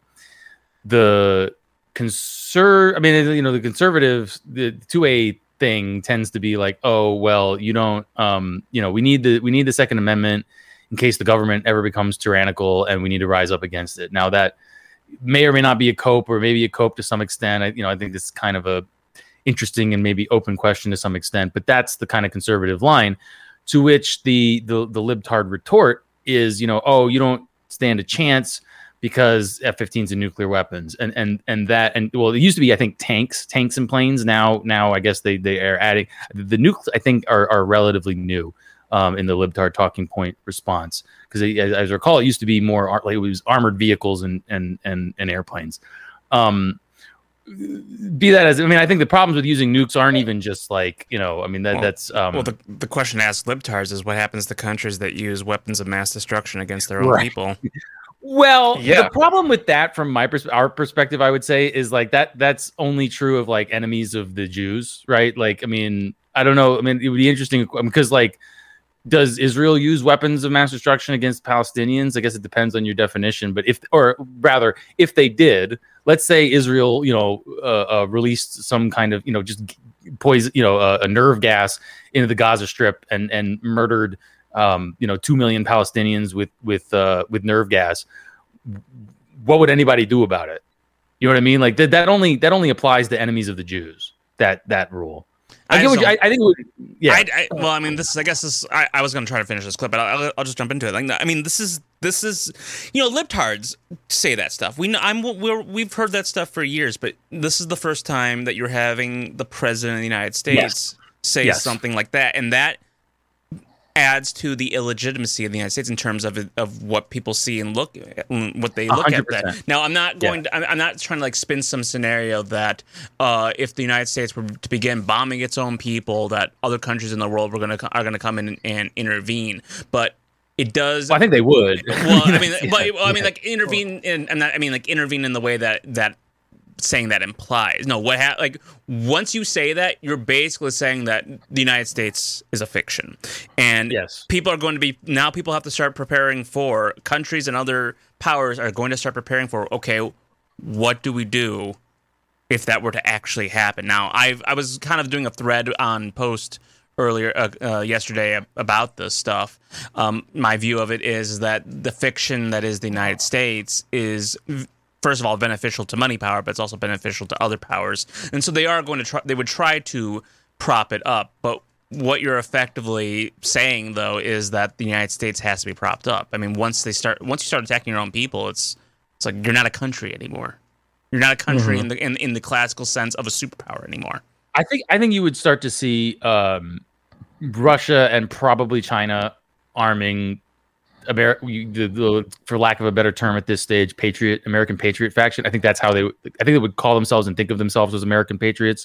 the conser. I mean, you know, the conservatives, the two A thing tends to be like, oh well, you don't. Um, you know, we need the we need the Second Amendment in case the government ever becomes tyrannical and we need to rise up against it. Now that may or may not be a cope or maybe a cope to some extent. I, you know, I think this is kind of a interesting and maybe open question to some extent, but that's the kind of conservative line to which the, the, the libtard retort is, you know, oh, you don't stand a chance because F fifteens and nuclear weapons and, and, and that, and well, it used to be, I think tanks, tanks and planes. Now, now I guess they, they are adding the nukes, I think are, are relatively new. Um, in the libtard talking point response, because as, as I recall, it used to be more ar- like it was armored vehicles and and and, and airplanes. Um, be that as I mean, I think the problems with using nukes aren't even just like you know. I mean, that Well, that's um, well, the the question asked libtards is what happens to countries that use weapons of mass destruction against their own Right. people. Well, Yeah. the problem with that, from my pers- our perspective, I would say, is like that. That's only true of like enemies of the Jews, right? Like, I mean, I don't know. I mean, it would be interesting because, like, does Israel use weapons of mass destruction against Palestinians? I guess it depends on your definition. But if, or rather, if they did, let's say Israel, you know, uh, uh, released some kind of, you know, just poison, you know, uh, a nerve gas into the Gaza Strip and and murdered. Um, you know, two million Palestinians with with uh, with nerve gas. What would anybody do about it? You know what I mean? Like that, that only that only applies to enemies of the Jews. That that rule. I, I get what you, just I, I think. It would, yeah. I, I, well, I mean, this is. I guess this. I, I was going to try to finish this clip, but I'll, I'll just jump into it. Like, I mean, this is. This is. You know, libtards say that stuff. We. know I'm. We're, we've heard that stuff for years, but this is the first time that you're having the president of the United States Yes. say Yes. something like that, and that adds to the illegitimacy of the United States in terms of of what people see and look at, what they look one hundred at that. percent. Now, I'm not going Yeah. to I'm, I'm not trying to like spin some scenario that uh, if the United States were to begin bombing its own people, that other countries in the world were going to are going to come in and, and intervene, but it does. Well, I think they would. Well, I mean, Yeah, but, well, I mean, yeah. like intervene in. I'm not. I mean, like intervene in the way that that saying that implies. No, what ha- like once you say that, you're basically saying that the United States is a fiction, and yes. people are going to be now. People have to start preparing for countries and other powers are going to start preparing for. Okay, what do we do if that were to actually happen? Now, I I was kind of doing a thread on Post earlier uh, uh, yesterday about this stuff. Um, my view of it is that the fiction that is the United States is, first of all, beneficial to money power, but it's also beneficial to other powers. And so they are going to try, they would try to prop it up. But what you're effectively saying, though, is that the United States has to be propped up. I mean, once they start, once you start attacking your own people, it's it's like you're not a country anymore. You're not a country Mhm. in the in, in the classical sense of a superpower anymore. I think I think you would start to see um, Russia and probably China arming America, the, the, for lack of a better term at this stage, Patriot American Patriot faction. I think that's how they. I think they would call themselves and think of themselves as American Patriots.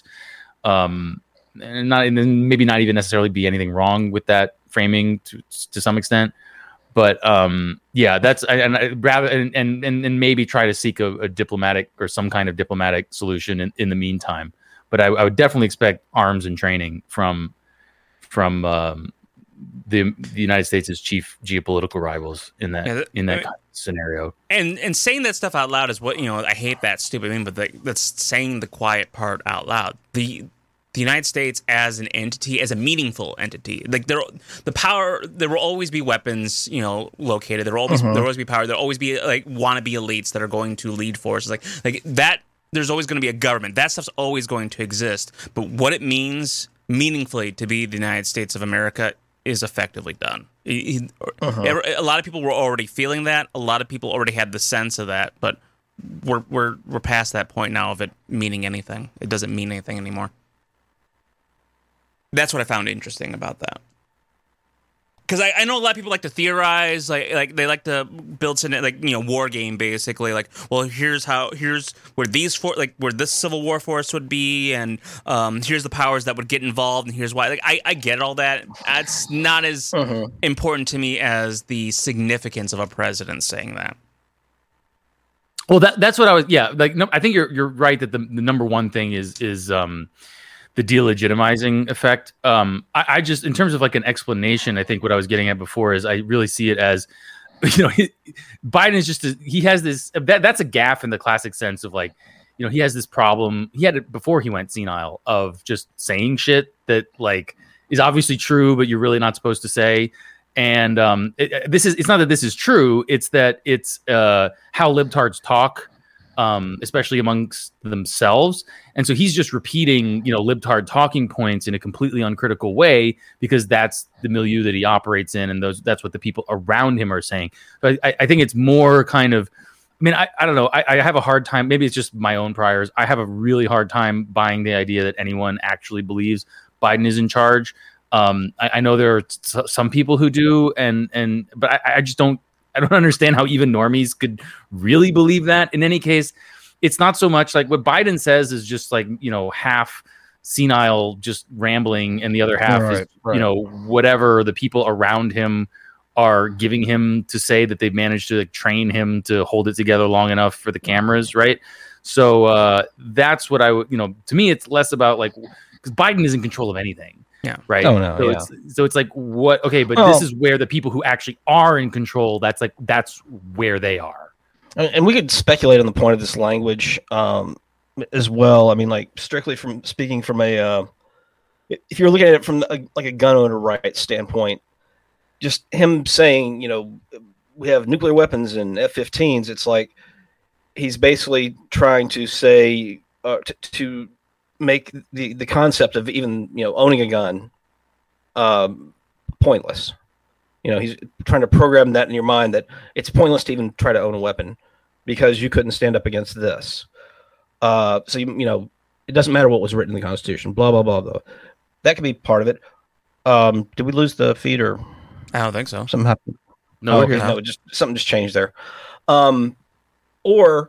Um, and not and then maybe not even necessarily be anything wrong with that framing to to some extent. But um, yeah, that's and I, rather and, and and and maybe try to seek a, a diplomatic or some kind of diplomatic solution in, in the meantime. But I, I would definitely expect arms and training from from um, the the United States' chief geopolitical rivals in that Yeah, that- in that I mean- kind of scenario. And and saying that stuff out loud is what, you know, I hate that stupid thing, but like, that's saying the quiet part out loud. The the United States as an entity, as a meaningful entity, like there, the power, there will always be weapons, you know, located. There will always Mhm. there will always be power. There will always be like wannabe elites that are going to lead forces, like like that. There's always going to be a government. That stuff's always going to exist. But what it means meaningfully to be the United States of America is effectively done. He- he- Uh-huh. A lot of people were already feeling that. A lot of people already had the sense of that. But we're we're we're past that point now of it meaning anything. It doesn't mean anything anymore. That's what I found interesting about that. Because I, I know a lot of people like to theorize, like like they like to build some like you know war game basically. Like, well, here's how here's where these for like where this Civil War force would be, and um, here's the powers that would get involved, and here's why. Like, I, I get all that. It's not as Uh-huh. important to me as the significance of a president saying that. Well, that that's what I was. Yeah, like no, I think you're you're right that the, the number one thing is is um, the delegitimizing effect. Um, I, I just, in terms of like an explanation, I think what I was getting at before is I really see it as, you know, he, Biden is just a, he has this that that's a gaffe in the classic sense of like, you know, he has this problem. He had it before he went senile of just saying shit that like is obviously true, but you're really not supposed to say. And um, it, this is it's not that this is true. It's that it's uh, how libtards talk, um, especially amongst themselves. And so he's just repeating, you know, libtard talking points in a completely uncritical way because that's the milieu that he operates in, and those that's what the people around him are saying. But I, I think it's more kind of. I mean, I, I don't know. I, I have a hard time. Maybe it's just my own priors. I have a really hard time buying the idea that anyone actually believes Biden is in charge. Um, I, I know there are t- some people who do, and and but I, I just don't. I don't understand how even normies could really believe that. In any case, it's not so much like what Biden says is just like, you know, half senile, just rambling, and the other half Right, is, right. you know, whatever the people around him are giving him to say that they've managed to like, train him to hold it together long enough for the cameras, right? So uh, that's what I would, you know, to me, it's less about like, because Biden is in control of anything. Yeah. Right. Oh, no, so yeah. it's so it's like what? Okay, but Oh. this is where the people who actually are in control. That's like that's where they are. And and we could speculate on the point of this language um, as well. I mean, like strictly from speaking from a, uh, if you're looking at it from a, like a gun owner right standpoint, just him saying, you know, we have nuclear weapons and F fifteens. It's like he's basically trying to say uh, t- to make the, the concept of even, you know, owning a gun um, pointless. You know, he's trying to program that in your mind that it's pointless to even try to own a weapon because you couldn't stand up against this. Uh, so, you, you know, it doesn't matter what was written in the Constitution, blah, blah, blah, blah. That could be part of it. Um, did we lose the feed or I don't think so. something happened? No, Oh, we're okay, here now. no, just something just changed there. Um, or,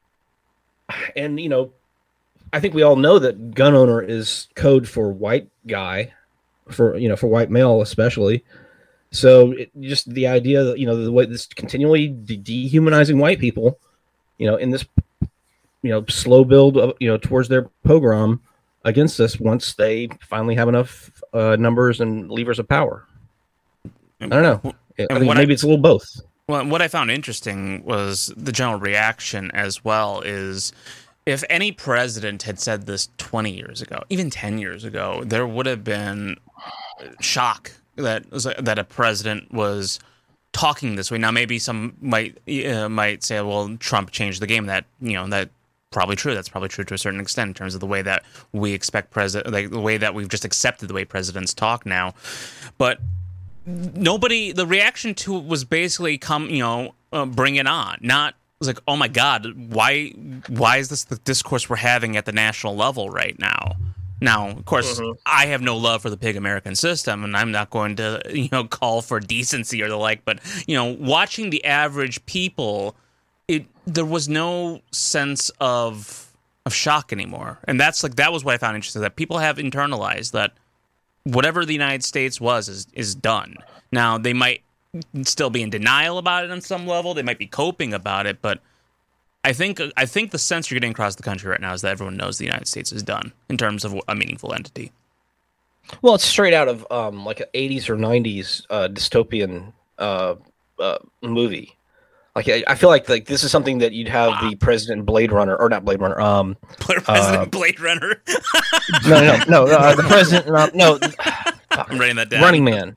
and, you know, I think we all know that gun owner is code for white guy, for, you know, for white male especially. So it, just the idea that, you know, the way this continually de- dehumanizing white people, you know, in this, you know, slow build, of, you know, towards their pogrom against us once they finally have enough uh, numbers and levers of power. I don't know. I And think what maybe I- it's a little both. Well, what I found interesting was the general reaction as well is if any president had said this twenty years ago, even ten years ago, there would have been shock that that a president was talking this way. Now, maybe some might uh, might say, well, Trump changed the game. That, you know, that probably true. That's probably true to a certain extent in terms of the way that we expect president, like the way that we've just accepted the way presidents talk now. But nobody, the reaction to it was basically come, you know, uh, bring it on. Not, it was like, oh my God, why, why is this the discourse we're having at the national level right now? Now, of course, Mhm. I have no love for the pig American system, and I'm not going to, you know, call for decency or the like. But, you know, watching the average people, it there was no sense of of shock anymore, and that's like that was what I found interesting, that people have internalized that whatever the United States was is is done. Now, they might still be in denial about it on some level. They might be coping about it, but I think I think the sense you're getting across the country right now is that everyone knows the United States is done in terms of a meaningful entity. Well, it's straight out of um, like an eighties or nineties uh, dystopian uh, uh, movie. Like I, I feel like like this is something that you'd have the President Blade Runner, or not Blade Runner. Um, President uh, Blade Runner. no, no, no, no uh, the President. Uh, no, I'm writing that down. Running Man.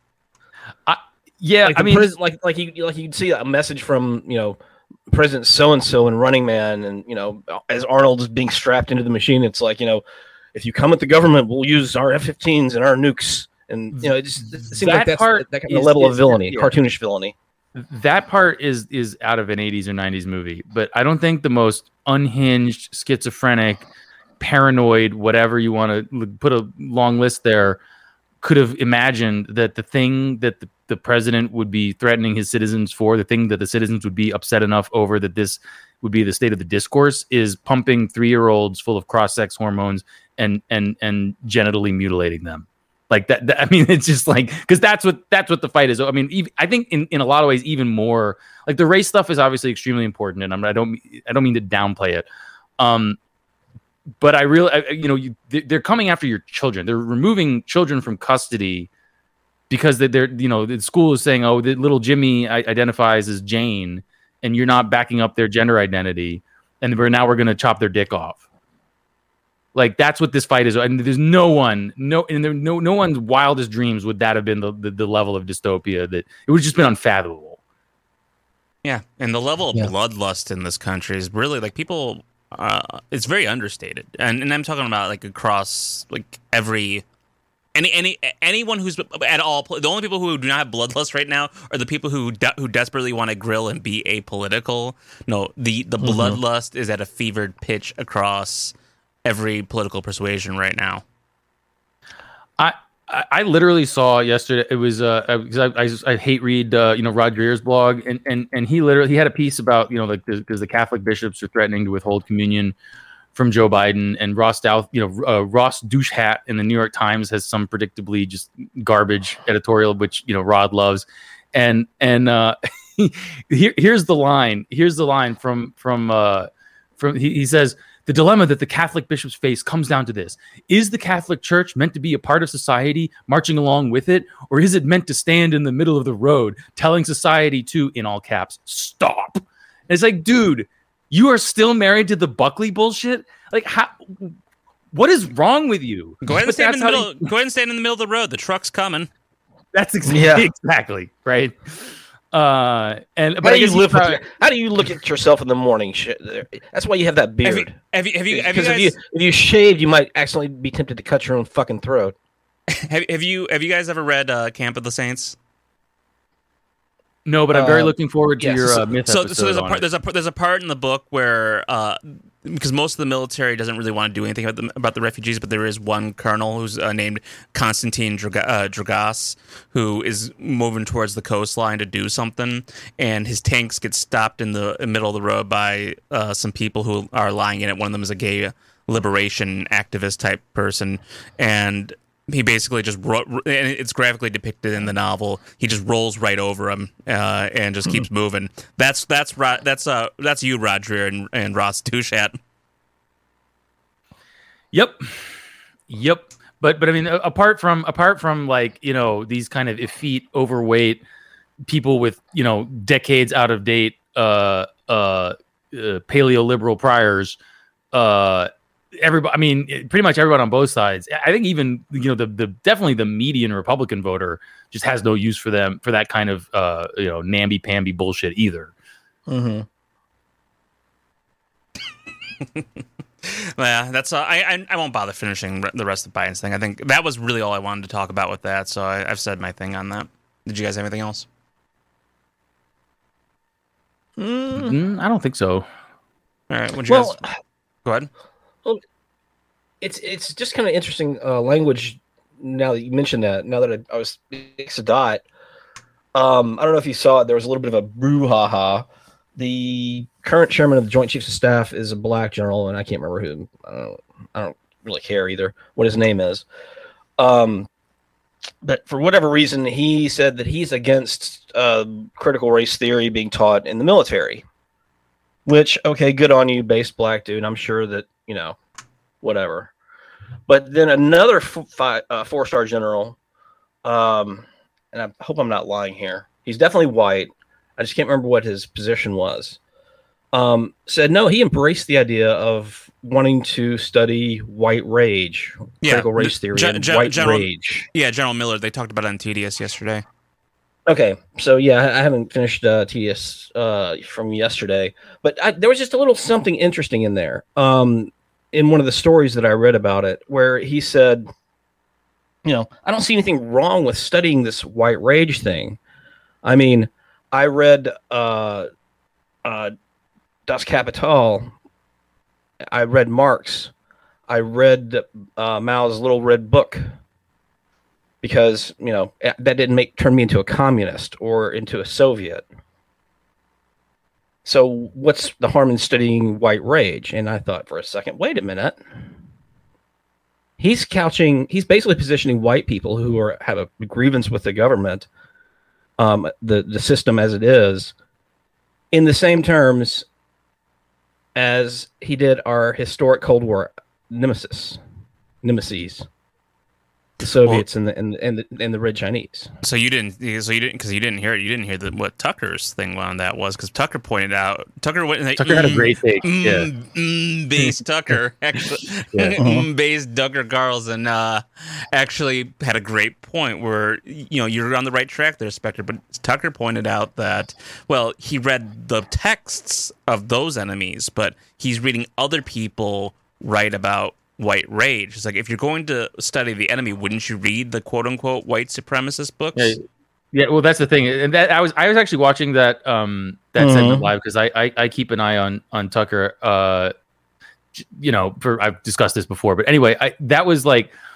Yeah, like I the mean, pres- like like you like you'd see a message from, you know, President so and so in Running Man, and, you know, as Arnold is being strapped into the machine, it's like, you know, if you come at the government, we'll use our F fifteens and our nukes, and, you know, it just it seems like That that's part that kind of is- level of is- villainy, yeah. cartoonish villainy. that part is is out of an eighties or nineties movie, but I don't think the most unhinged, schizophrenic, paranoid, whatever you want to put a long list there, could have imagined that the thing that the, the president would be threatening his citizens for, the thing that the citizens would be upset enough over, that this would be the state of the discourse, is pumping three-year-olds full of cross-sex hormones and and and genitally mutilating them. Like that, that I mean, it's just like, because that's what that's what the fight is. I mean, even, I think in, in a lot of ways, even more like the race stuff is obviously extremely important, and I'm, I don't I don't mean to downplay it. Um, but I really, I, you know, you, they're coming after your children. They're removing children from custody because they're, they're you know, the school is saying, oh, the little Jimmy identifies as Jane, and you're not backing up their gender identity, and we're now we're going to chop their dick off. Like that's what this fight is, and there's no one, no, and there no no one's wildest dreams would that have been the, the, the level of dystopia, that it would have just been unfathomable. Yeah, and the level of Yeah. bloodlust in this country is really like people. Uh, it's very understated, and and I'm talking about like across like every any any anyone who's at all. The only people who do not have bloodlust right now are the people who de- who desperately want to grill and be apolitical. No, the the Mhm. bloodlust is at a fevered pitch across every political persuasion right now. I I, I literally saw yesterday. It was uh because I, I I hate read uh, you know Rod Greer's blog, and and and he literally he had a piece about you know like because the Catholic bishops are threatening to withhold communion from Joe Biden, and Ross Dow you know uh, Ross Douchehat in the New York Times has some predictably just garbage editorial which you know Rod loves, and and uh, here here's the line here's the line from from uh, from he, he says. The dilemma that the Catholic bishops face comes down to this. Is the Catholic Church meant to be a part of society, marching along with it? Or is it meant to stand in the middle of the road, telling society to, in all caps, stop? And it's like, dude, you are still married to the Buckley bullshit? Like, how, what is wrong with you? Go ahead and But stand in the that's middle. how- Go ahead and stand in the middle of the road. The truck's coming. That's exactly, Yeah. exactly right. Uh, and How but do I you guess live? he's With your, how do you look at yourself in the morning? Shit, that's why you have that Have beard. you have you have you, have you Because guys if you if you shaved, you might accidentally be tempted to cut your own fucking throat. have, have you have you guys ever read uh, Camp of the Saints? no, but I'm very Uh, looking forward to yes. your uh, so, myth so, episode so there's a on part it. there's a part- there's a part in the book where uh, because most of the military doesn't really want to do anything about the, about the refugees, but there is one colonel who's uh, named Konstantin Draga, uh, Dragas who is moving towards the coastline to do something, and his tanks get stopped in the middle of the road by uh, some people who are lying in it. One of them is a gay liberation activist type person, and he basically just ro- and it's graphically depicted in the novel. He just rolls right over him uh, and just keeps moving. That's that's Ro- that's uh that's you, Roger, and, and Ross Douchat. Yep, yep. But but I mean, a- apart from apart from like you know these kind of effete, overweight people with you know decades out of date uh, uh, uh, paleo liberal priors, uh, everybody. I mean, it- pretty much everyone on both sides. I think even you know the the definitely the median Republican voter just has no use for them for that kind of uh, you know namby pamby bullshit either. Mm-hmm. Yeah, that's uh, I, I I won't bother finishing re- the rest of Biden's thing. I think that was really all I wanted to talk about with that. So I, I've said my thing on that. Did you guys have anything else? Mm, I don't think so. All right, would you Well, guys go ahead? well, it's it's just kind of interesting uh, language. Now that you mentioned that, now that I, I was it's a dot. Um, I don't know if you saw it. There was a little bit of a brouhaha. The current chairman of the Joint Chiefs of Staff is a black general, and I can't remember who. I don't. I don't really care either what his name is. Um, but for whatever reason, he said that he's against uh, critical race theory being taught in the military. Which, okay, good on you, base black dude. I'm sure that you know, whatever. But then another f- fi- uh, four-star general, um, and I hope I'm not lying here. He's definitely white. I just can't remember what his position was. Um, said no, he embraced the idea of wanting to study white rage, Yeah, critical race theory, Gen- and Gen- white General- rage. Yeah, General Miller. They talked about it on T D S yesterday. Okay, so yeah, I I haven't finished uh, T D S uh, from yesterday, but I, there was just a little something interesting in there. Um, in one of the stories that I read about it, where he said, you know, I don't see anything wrong with studying this white rage thing. I mean, I read uh, uh, Das Kapital. I read Marx. I read uh, Mao's Little Red Book. Because, you know, that didn't make turn me into a communist or into a Soviet. So what's the harm in studying white rage? And I thought for a second, wait a minute. He's couching, he's basically positioning white people who are have a grievance with the government, um, the, the system as it is, in the same terms as he did our historic Cold War nemesis, nemesis. The Soviets well, and the and and the, and the Red Chinese. So you didn't. So you didn't because you didn't hear it. You didn't hear the, what Tucker's thing on that was because Tucker pointed out. Tucker went. Like, Tucker mm, had a great take. Mm, yeah, mm, base Tucker actually. yeah. mm, base Tucker Carlson uh, actually had a great point where you know you're on the right track there, Spectre. But Tucker pointed out that well he read the texts of those enemies, but he's reading other people write about white rage. It's like if you're going to study the enemy, wouldn't you read the quote unquote white supremacist books? Yeah, yeah well, that's the thing, and that I was I was actually watching that um that Mm-hmm. segment live because I, I I keep an eye on on Tucker. Uh, you know, for I've discussed this before, but anyway, I that was like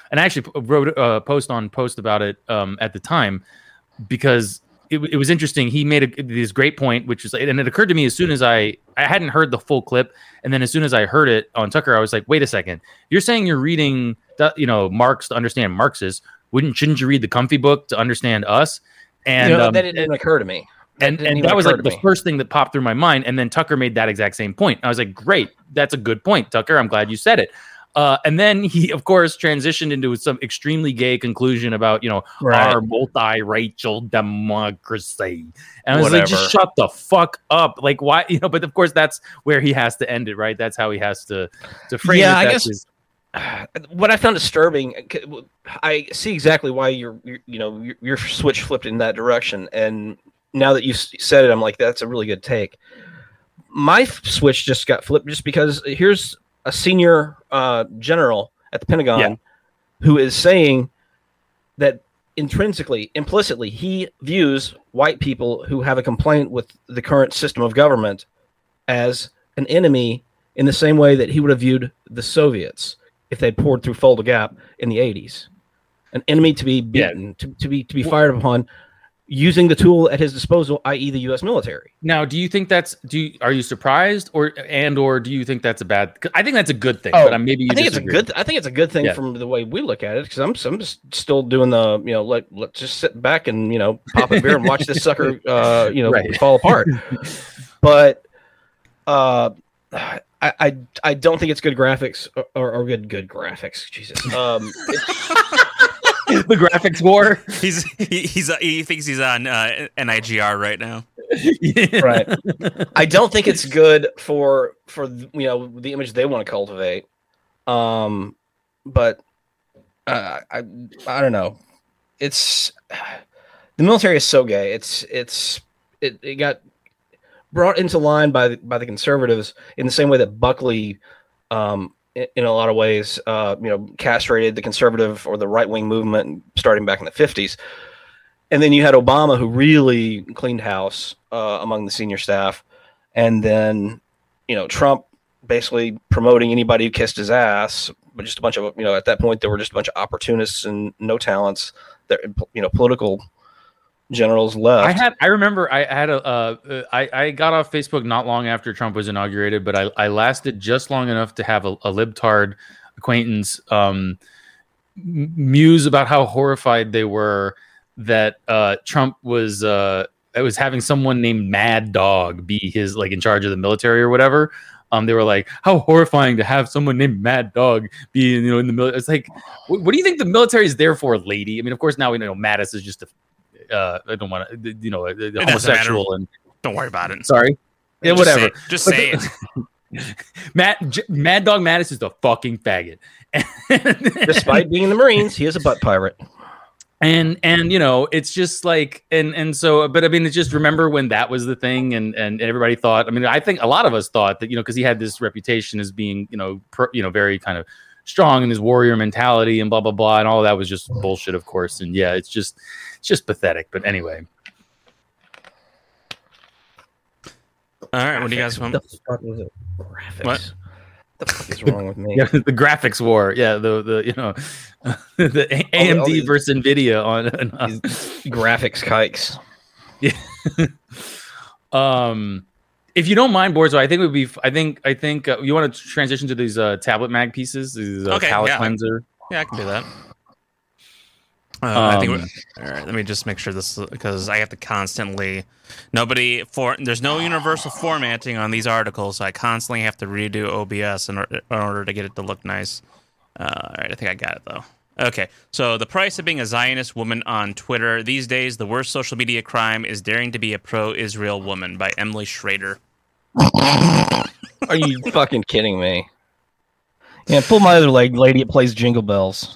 and I actually wrote a post on post about it um, at the time because it, it was interesting. He made a, this great point, which is, and it occurred to me as soon as I I hadn't heard the full clip, and then as soon as I heard it on Tucker, I was like, wait a second, you're saying you're reading the, you know Marx to understand Marxists? Wouldn't shouldn't you read the Comfy book to understand us? And you know, um, that didn't occur to me. And Didn't and even that was occur like to the me. first thing that popped through my mind. And then Tucker made that exact same point. I was like, great, that's a good point, Tucker. I'm glad you said it. Uh, and then he, of course, transitioned into some extremely gay conclusion about, you know, Right. our multiracial democracy. And I was Whatever. like, just shut the fuck up. Like, why? You know, but of course, that's where he has to end it, right? That's how he has to, to frame Yeah, it. I That's guess- his- What I found disturbing, I see exactly why you're, you're you know, your, your switch flipped in that direction. And now that you said it, I'm like, that's a really good take. My f- switch just got flipped just because here's a senior uh, general at the Pentagon Yeah. who is saying that intrinsically, implicitly, he views white people who have a complaint with the current system of government as an enemy in the same way that he would have viewed the Soviets if they'd poured through Fulda Gap in the eighties. An enemy to be beaten, to, to be to be fired upon, using the tool at his disposal, that is the U S military. Now, do you think that's do you, are you surprised or and or do you think that's a bad? 'Cause I think that's a good thing. Oh, but maybe you I think disagree. it's a good. I think it's a good thing Yeah. from the way we look at it because I'm I'm just still doing the you know let let's just sit back and you know pop a beer and watch this sucker uh you know Right. fall apart. But uh, I, I I don't think it's good graphics or, or good good graphics. Jesus. Um, the graphics war. He's he, he's he thinks he's on uh, N I G R right now. right. I don't think it's good for for you know the image they want to cultivate. Um, but uh, I I don't know. It's the military is so gay. It's it's it, it got brought into line by the, by the conservatives in the same way that Buckley, um, in, in a lot of ways, uh, you know, castrated the conservative or the right wing movement starting back in the fifties. And then you had Obama, who really cleaned house uh, among the senior staff, and then you know Trump basically promoting anybody who kissed his ass, but just a bunch of you know at that point there were just a bunch of opportunists and no talents. That you know political generals left. I had I remember I had a uh, I I got off Facebook not long after Trump was inaugurated, but I I lasted just long enough to have a, a libtard acquaintance um, m- muse about how horrified they were that uh, Trump was uh, it was having someone named Mad Dog be his like in charge of the military or whatever. Um, they were like, how horrifying to have someone named Mad Dog be, you know, in the military. It's like, what, what do you think the military is there for, lady? I mean, of course, now we know Mattis is just a, uh, I don't want to, you know, a, a doesn't homosexual. matter. And Don't worry about it. sorry, yeah, Just whatever. say- just But say the- Matt J- Mad Dog Mattis is the fucking faggot. Despite being in the Marines, he is a butt pirate. and and you know it's just like and and so but I mean it's just remember when that was the thing and and everybody thought I mean I think a lot of us thought that you know because he had this reputation as being you know per, you know very kind of strong in his warrior mentality and blah blah blah and all of that was just bullshit of course and yeah it's just it's just pathetic but anyway. All right, what do you guys want? What the fuck was it? Graphics. What? The fuck is wrong with me? Yeah, the graphics war. Yeah, the the you know the A M D all these- versus Nvidia on, on These graphics kikes. Yeah. um, if you don't mind, Borzo, I think it would be. I think. I think uh, you want to transition to these uh, tablet mag pieces. These uh, Okay, palette yeah. cleanser. Yeah, I can do that. Uh, I think. Um, we're- All right, let me just make sure this because I have to constantly. Nobody for there's no universal formatting on these articles, so I constantly have to redo O B S in order, in order to get it to look nice. Uh, all right, I think I got it though. Okay, so the price of being a Zionist woman on Twitter these days: the worst social media crime is daring to be a pro-Israel woman by Emily Schrader. Are you fucking kidding me? Yeah, pull my other leg, lady. It plays Jingle Bells.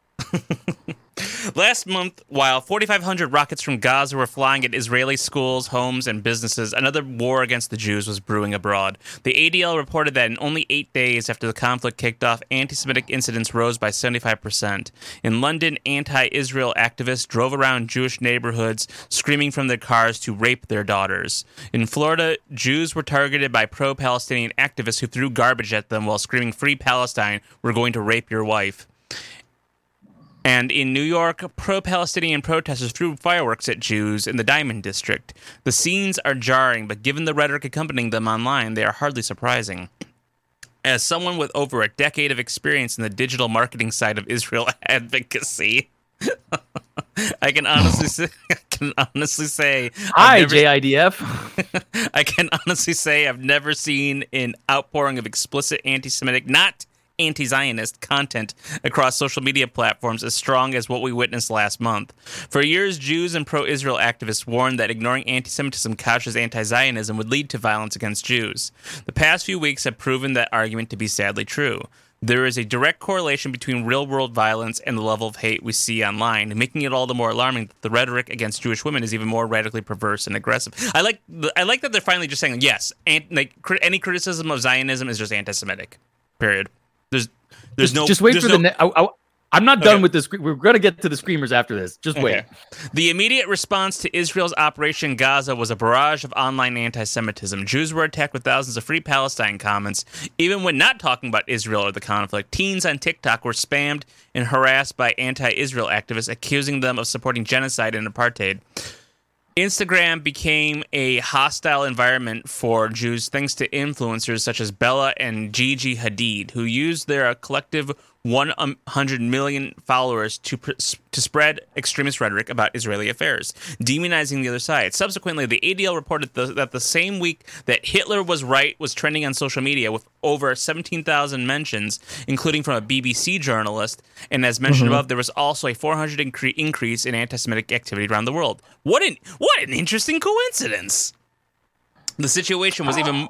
Last month, while forty-five hundred rockets from Gaza were flying at Israeli schools, homes, and businesses, another war against the Jews was brewing abroad. The A D L reported that in only eight days after the conflict kicked off, anti-Semitic incidents rose by seventy-five percent. In London, anti-Israel activists drove around Jewish neighborhoods, screaming from their cars to rape their daughters. In Florida, Jews were targeted by pro-Palestinian activists who threw garbage at them while screaming, "Free Palestine, we're going to rape your wife." And in New York, pro-Palestinian protesters threw fireworks at Jews in the Diamond District. The scenes are jarring, but given the rhetoric accompanying them online, they are hardly surprising. As someone with over a decade of experience in the digital marketing side of Israel advocacy, I can honestly say, I can honestly say, hi never, J I D F. I can honestly say I've never seen an outpouring of explicit anti-Semitic, not anti-Zionist content across social media platforms as strong as what we witnessed last month. For years, Jews and pro-Israel activists warned that ignoring anti-Semitism couched as anti-Zionism would lead to violence against Jews. The past few weeks have proven that argument to be sadly true. There is a direct correlation between real-world violence and the level of hate we see online, making it all the more alarming that the rhetoric against Jewish women is even more radically perverse and aggressive. I like the, I like that they're finally just saying, yes, and, like, any criticism of Zionism is just anti-Semitic, period. There's, there's just, no. Just wait there's for no, the. Ne- I, I, I'm not done okay. with this. We're going to get to the screamers after this. Just okay. wait. The immediate response to Israel's Operation Gaza was a barrage of online anti-Semitism. Jews were attacked with thousands of free Palestine comments. Even when not talking about Israel or the conflict, teens on TikTok were spammed and harassed by anti-Israel activists, accusing them of supporting genocide and apartheid. Instagram became a hostile environment for Jews thanks to influencers such as Bella and Gigi Hadid, who used their collective one hundred million followers to to spread extremist rhetoric about Israeli affairs, demonizing the other side. Subsequently, the A D L reported the, that the same week that Hitler was right was trending on social media with over seventeen thousand mentions, including from a B B C journalist. And as mentioned mm-hmm. above, there was also a four hundred incre- increase in anti-Semitic activity around the world. What an what an interesting coincidence! The situation was even.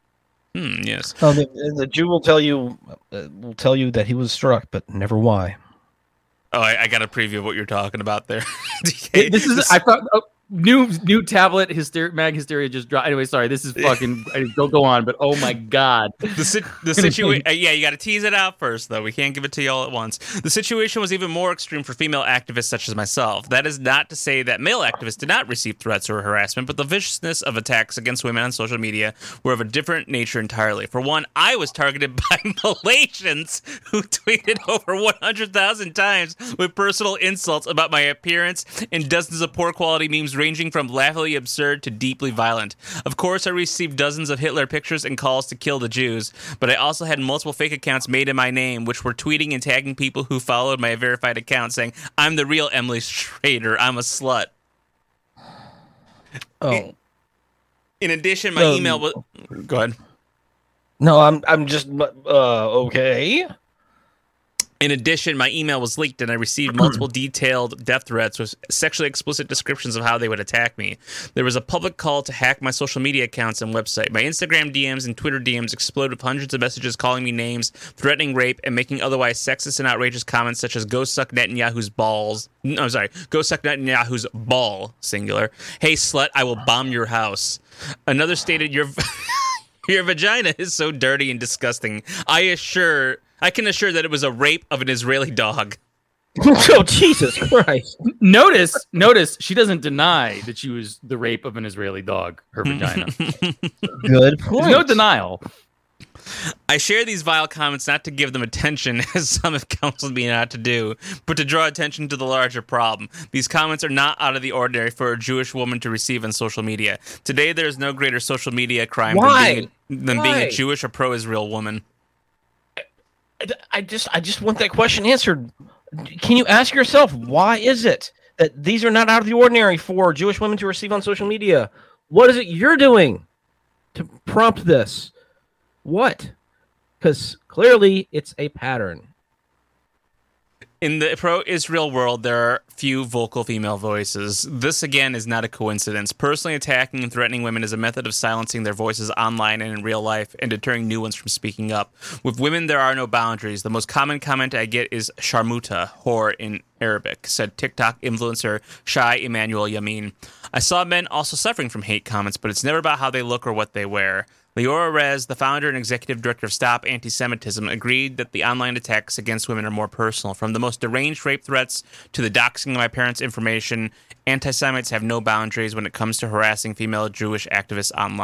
Hmm, yes. Oh, the, the Jew will tell you uh, will tell you that he was struck, but never why. Oh, I, I got a preview of what you're talking about there. This is I thought oh, new new tablet hysteria mag hysteria just dropped. Anyway, sorry, this is fucking don't go on, but oh my god, the si- the situation. uh, yeah, you got to tease it out first, though. We can't give it to you all at once. The situation was even more extreme for female activists such as myself. That is not to say that male activists did not receive threats or harassment, but the viciousness of attacks against women on social media were of a different nature entirely. For one, I was targeted by Malaysians who tweeted over one hundred thousand times with personal insults about my appearance and dozens of poor quality memes ranging from laughably absurd to deeply violent. Of course, I received dozens of Hitler pictures and calls to kill the Jews, but I also had multiple fake accounts made in my name, which were tweeting and tagging people who followed my verified account saying, I'm the real Emily Schrader, I'm a slut. Oh. In, in addition, my um, email was... Go ahead. No, I'm I'm just... Uh, okay. In addition, my email was leaked and I received multiple detailed death threats with sexually explicit descriptions of how they would attack me. There was a public call to hack my social media accounts and website. My Instagram D Ms and Twitter D Ms exploded with hundreds of messages calling me names, threatening rape, and making otherwise sexist and outrageous comments such as go suck Netanyahu's balls. No, I'm sorry. Go suck Netanyahu's ball, singular. Hey, slut, I will bomb your house. Another stated, your, your vagina is so dirty and disgusting. I assure... I can assure that it was a rape of an Israeli dog. Oh, Jesus Christ. Notice, notice, she doesn't deny that she was the rape of an Israeli dog, her vagina. Good point. There's no denial. I share these vile comments not to give them attention, as some have counseled me not to do, but to draw attention to the larger problem. These comments are not out of the ordinary for a Jewish woman to receive on social media. Today, there is no greater social media crime Why? than, being a, than Why? being a Jewish or pro-Israel woman. I just I just want that question answered. Can you ask yourself, why is it that these are not out of the ordinary for Jewish women to receive on social media? What is it you're doing to prompt this? What? Because clearly it's a pattern. In the pro-Israel world, there are few vocal female voices. This, again, is not a coincidence. Personally attacking and threatening women is a method of silencing their voices online and in real life and deterring new ones from speaking up. With women, there are no boundaries. The most common comment I get is sharmuta, whore in Arabic, said TikTok influencer Shai Emmanuel Yamin. I saw men also suffering from hate comments, but it's never about how they look or what they wear. Leora Rez, the founder and executive director of Stop Anti-Semitism, agreed that the online attacks against women are more personal. From the most deranged rape threats to the doxing of my parents' information, anti-Semites have no boundaries when it comes to harassing female Jewish activists online.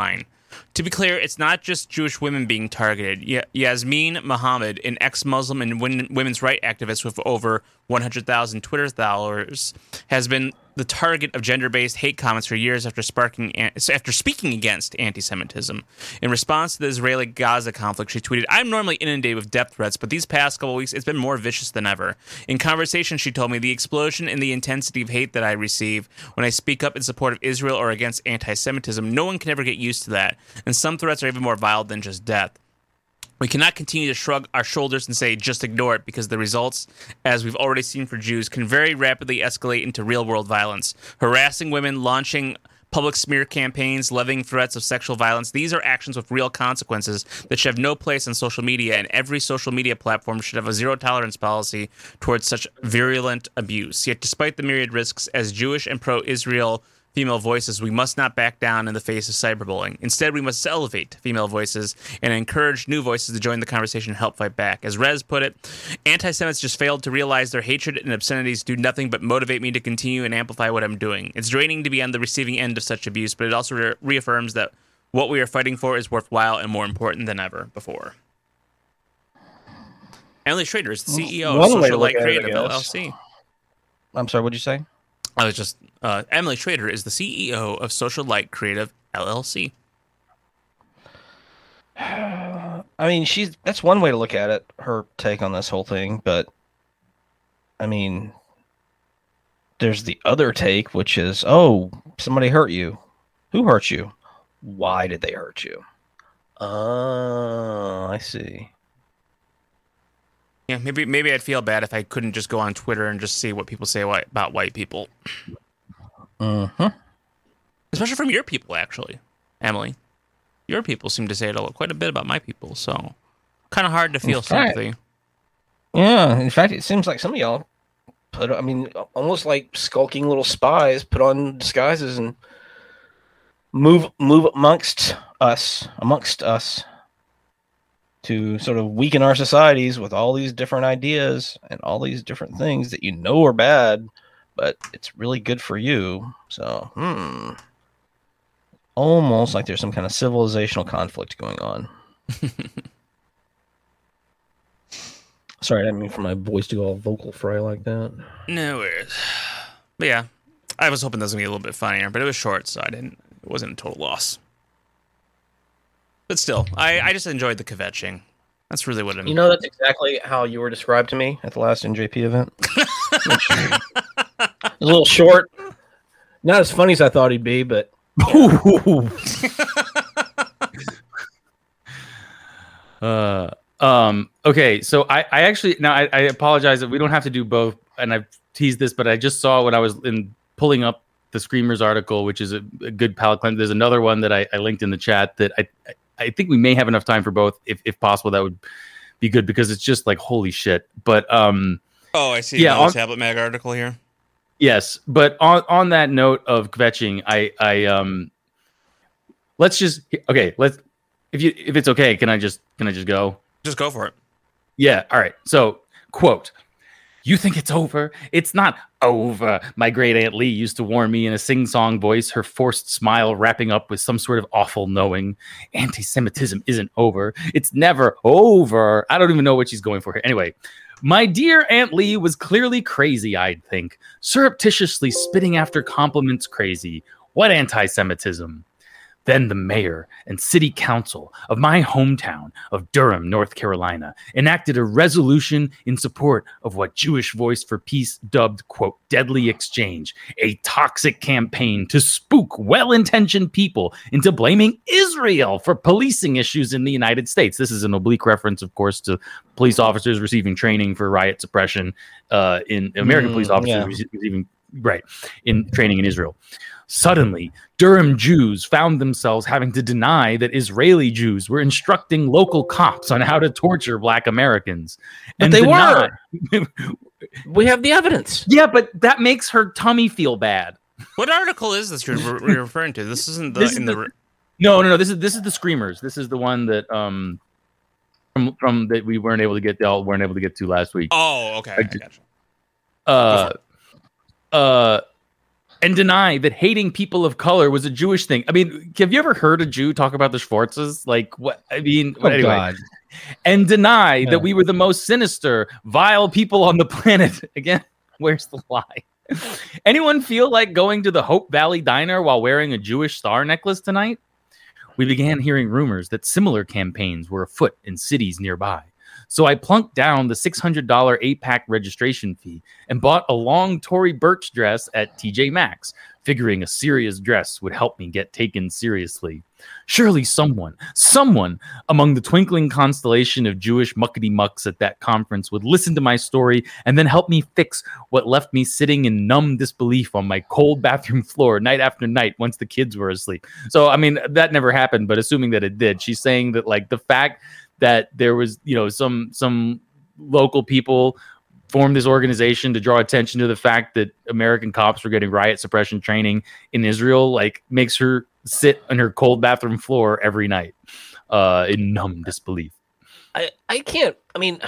To be clear, it's not just Jewish women being targeted. Y- Yasmin Mohammed, an ex-Muslim and win- women's rights activist with over one hundred thousand Twitter followers, has been the target of gender-based hate comments for years after sparking an- after speaking against anti-Semitism. In response to the Israeli-Gaza conflict, she tweeted, "I'm normally inundated with death threats, but these past couple weeks it's been more vicious than ever. In conversation, she told me the explosion in the intensity of hate that I receive when I speak up in support of Israel or against anti-Semitism, no one can ever get used to that. And some threats are even more violent than just death. We cannot continue to shrug our shoulders and say, just ignore it, because the results, as we've already seen for Jews, can very rapidly escalate into real-world violence. Harassing women, launching public smear campaigns, levying threats of sexual violence, these are actions with real consequences that should have no place on social media, and every social media platform should have a zero-tolerance policy towards such virulent abuse. Yet despite the myriad risks, as Jewish and pro-Israel female voices, we must not back down in the face of cyberbullying. Instead, we must elevate female voices and encourage new voices to join the conversation and help fight back. As Rez put it, anti-Semites just failed to realize their hatred and obscenities do nothing but motivate me to continue and amplify what I'm doing. It's draining to be on the receiving end of such abuse, but it also re- reaffirms that what we are fighting for is worthwhile and more important than ever before." Emily Schrader is the C E O One of way to Social look Light at it, I Creative, guess. L L C. I'm sorry, what'd you say? I was just, uh, Emily Schrader is the C E O of Social Light Creative, L L C. I mean, she's that's one way to look at it, her take on this whole thing, but I mean, there's the other take, which is, oh, somebody hurt you. Who hurt you? Why did they hurt you? Oh, I see. Yeah, maybe maybe I'd feel bad if I couldn't just go on Twitter and just see what people say whi- about white people. Uh-huh. Especially from your people, actually, Emily. Your people seem to say it a, quite a bit about my people, so kind of hard to feel In fact- sympathy. Yeah, in fact, it seems like some of y'all put, I mean, almost like skulking little spies, put on disguises and move move amongst us, amongst us, to sort of weaken our societies with all these different ideas and all these different things that you know are bad, but it's really good for you. So, hmm. Almost like there's some kind of civilizational conflict going on. Sorry, I didn't mean for my voice to go all vocal fry like that. No worries. But yeah, I was hoping this was going to be a little bit funnier, but it was short, so I didn't. It wasn't a total loss. But still, I, I just enjoyed the kvetching. That's really what I'm... You know, that's exactly how you were described to me at the last N J P event. A little short. Not as funny as I thought he'd be, but... uh, um, okay, so I, I actually... Now, I, I apologize that we don't have to do both, and I've teased this, but I just saw when I was in pulling up the Screamers article, which is a, a good palate cleanse. There's another one that I, I linked in the chat that I... I I think we may have enough time for both. If, if possible, that would be good because it's just like, holy shit. But um, oh, I see. Yeah, Another on- Tablet Mag article here. yes. But on, on that note of kvetching, I I um, let's just okay. Let's if you if it's okay, can I just can I just go? Just go for it. Yeah. All right. So quote. You think it's over? It's not over. My great Aunt Lee used to warn me in a sing-song voice, her forced smile wrapping up with some sort of awful knowing. Anti-Semitism isn't over. It's never over. I don't even know what she's going for here. Anyway, my dear Aunt Lee was clearly crazy, I'd think. Surreptitiously spitting after compliments crazy. What anti-Semitism? Then the mayor and city council of my hometown of Durham, North Carolina, enacted a resolution in support of what Jewish Voice for Peace dubbed, quote, deadly exchange, a toxic campaign to spook well-intentioned people into blaming Israel for policing issues in the United States. This is an oblique reference, of course, to police officers receiving training for riot suppression uh, in American Mm, police officers yeah. rece- receiving, right, in training in Israel. Suddenly, Durham Jews found themselves having to deny that Israeli Jews were instructing local cops on how to torture Black Americans. But they deny- were. We have the evidence. Yeah, but that makes her tummy feel bad. What article is this you're, re- you're referring to? This isn't the This is in the- the. re- No, no, no. This is this is the Screamers. This is the one that um from from that we weren't able to get y'all weren't able to get to last week. Oh, okay. I I gotcha. Uh, uh, and deny that hating people of color was a Jewish thing. I mean, have you ever heard a Jew talk about the Schwarzes? Like, what? I mean, Oh, anyway. God. And deny Yeah. that we were the most sinister, vile people on the planet. Again, where's the lie? Anyone feel like going to the Hope Valley Diner while wearing a Jewish star necklace tonight? We began hearing rumors that similar campaigns were afoot in cities nearby. So I plunked down the six hundred dollars eight-pack registration fee and bought a long Tory Burch dress at T J Maxx, figuring a serious dress would help me get taken seriously. Surely someone, someone among the twinkling constellation of Jewish muckety-mucks at that conference would listen to my story and then help me fix what left me sitting in numb disbelief on my cold bathroom floor night after night once the kids were asleep. So, I mean, that never happened, but assuming that it did, she's saying that, like, the fact that there was, you know, some some local people formed this organization to draw attention to the fact that American cops were getting riot suppression training in Israel, like, makes her sit on her cold bathroom floor every night uh, in numb disbelief. I, I can't, I mean,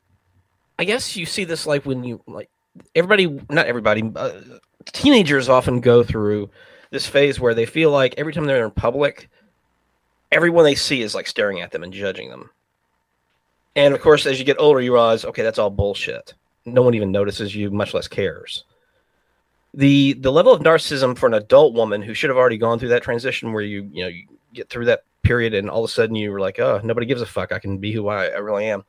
I guess you see this like when you, like, everybody, not everybody, uh, teenagers often go through this phase where they feel like every time they're in public, everyone they see is like staring at them and judging them. And of course, as you get older, you realize, okay, that's all bullshit. No one even notices you, much less cares. The the level of narcissism for an adult woman who should have already gone through that transition where you, you know, you get through that period and all of a sudden you were like, oh, nobody gives a fuck. I can be who I, I really am.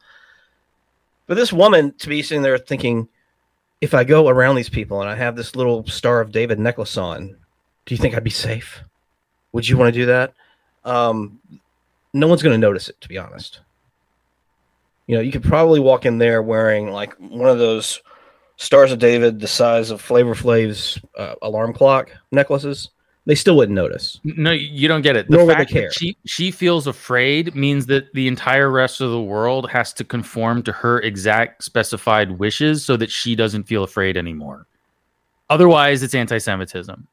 But this woman to be sitting there thinking, if I go around these people and I have this little Star of David necklace on, do you think I'd be safe? Would you want to do that? Um, no one's going to notice it, to be honest. You know, you could probably walk in there wearing like one of those Stars of David, the size of Flavor Flav's uh, alarm clock necklaces. They still wouldn't notice. No, you don't get it. The Nor would they fact care. that she, she feels afraid means that the entire rest of the world has to conform to her exact specified wishes so that she doesn't feel afraid anymore. Otherwise, it's anti-Semitism.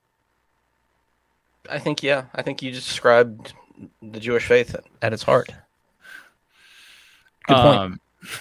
I think, yeah, I think you just described the Jewish faith at, at its heart. Good point. Um,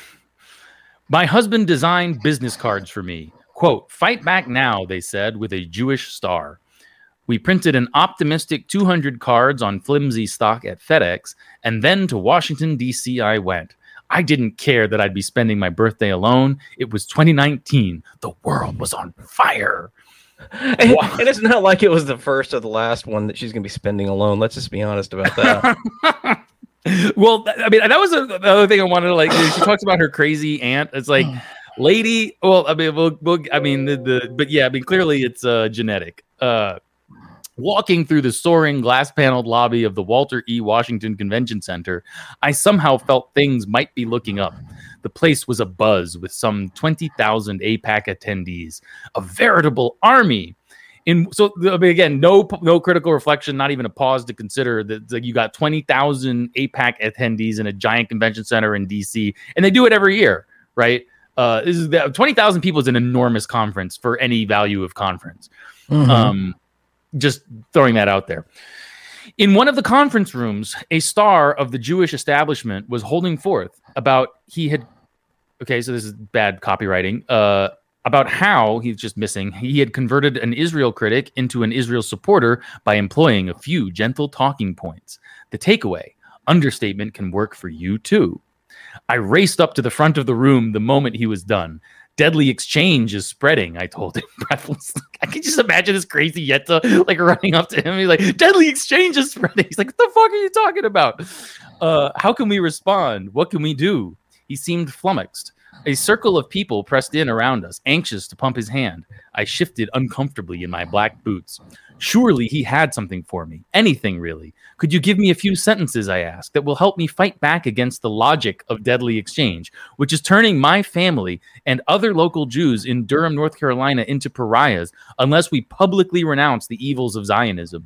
my husband designed business cards for me. Quote, "Fight back now," they said, with a Jewish star. We printed an optimistic two hundred cards on flimsy stock at FedEx, and then to Washington, D C I went. I didn't care that I'd be spending my birthday alone. It was twenty nineteen. The world was on fire. And, and it's not like it was the first or the last one that she's going to be spending alone. Let's just be honest about that. Well, I mean, that was a, the other thing I wanted to like. She talks about her crazy aunt. It's like, lady. Well, I mean, we'll, we'll I mean, the, the, but yeah, I mean, clearly it's uh, genetic. Uh, walking through the soaring glass-paneled lobby of the Walter E. Washington Convention Center, I somehow felt things might be looking up. The place was abuzz with some twenty thousand A PAC attendees, a veritable army. In so I mean, again, no no critical reflection, not even a pause to consider that like, you got twenty thousand A PAC attendees in a giant convention center in D C, and they do it every year, right? Uh, this is the, twenty thousand people is an enormous conference for any value of conference. Mm-hmm. Um, just throwing that out there. In one of the conference rooms, a star of the Jewish establishment was holding forth about he had, okay, so this is bad copywriting, uh, about how he's just missing. He had converted an Israel critic into an Israel supporter by employing a few gentle talking points. The takeaway, understatement can work for you too. I raced up to the front of the room the moment he was done. Deadly exchange is spreading, I told him breathless. I can just imagine this crazy Yetta like running up to him. He's like, deadly exchange is spreading. He's like, what the fuck are you talking about? Uh, how can we respond? What can we do? He seemed flummoxed. A circle of people pressed in around us, anxious to pump his hand. I shifted uncomfortably in my black boots. Surely he had something for me. Anything, really. Could you give me a few sentences, I asked, that will help me fight back against the logic of deadly exchange, which is turning my family and other local Jews in Durham, North Carolina into pariahs unless we publicly renounce the evils of Zionism?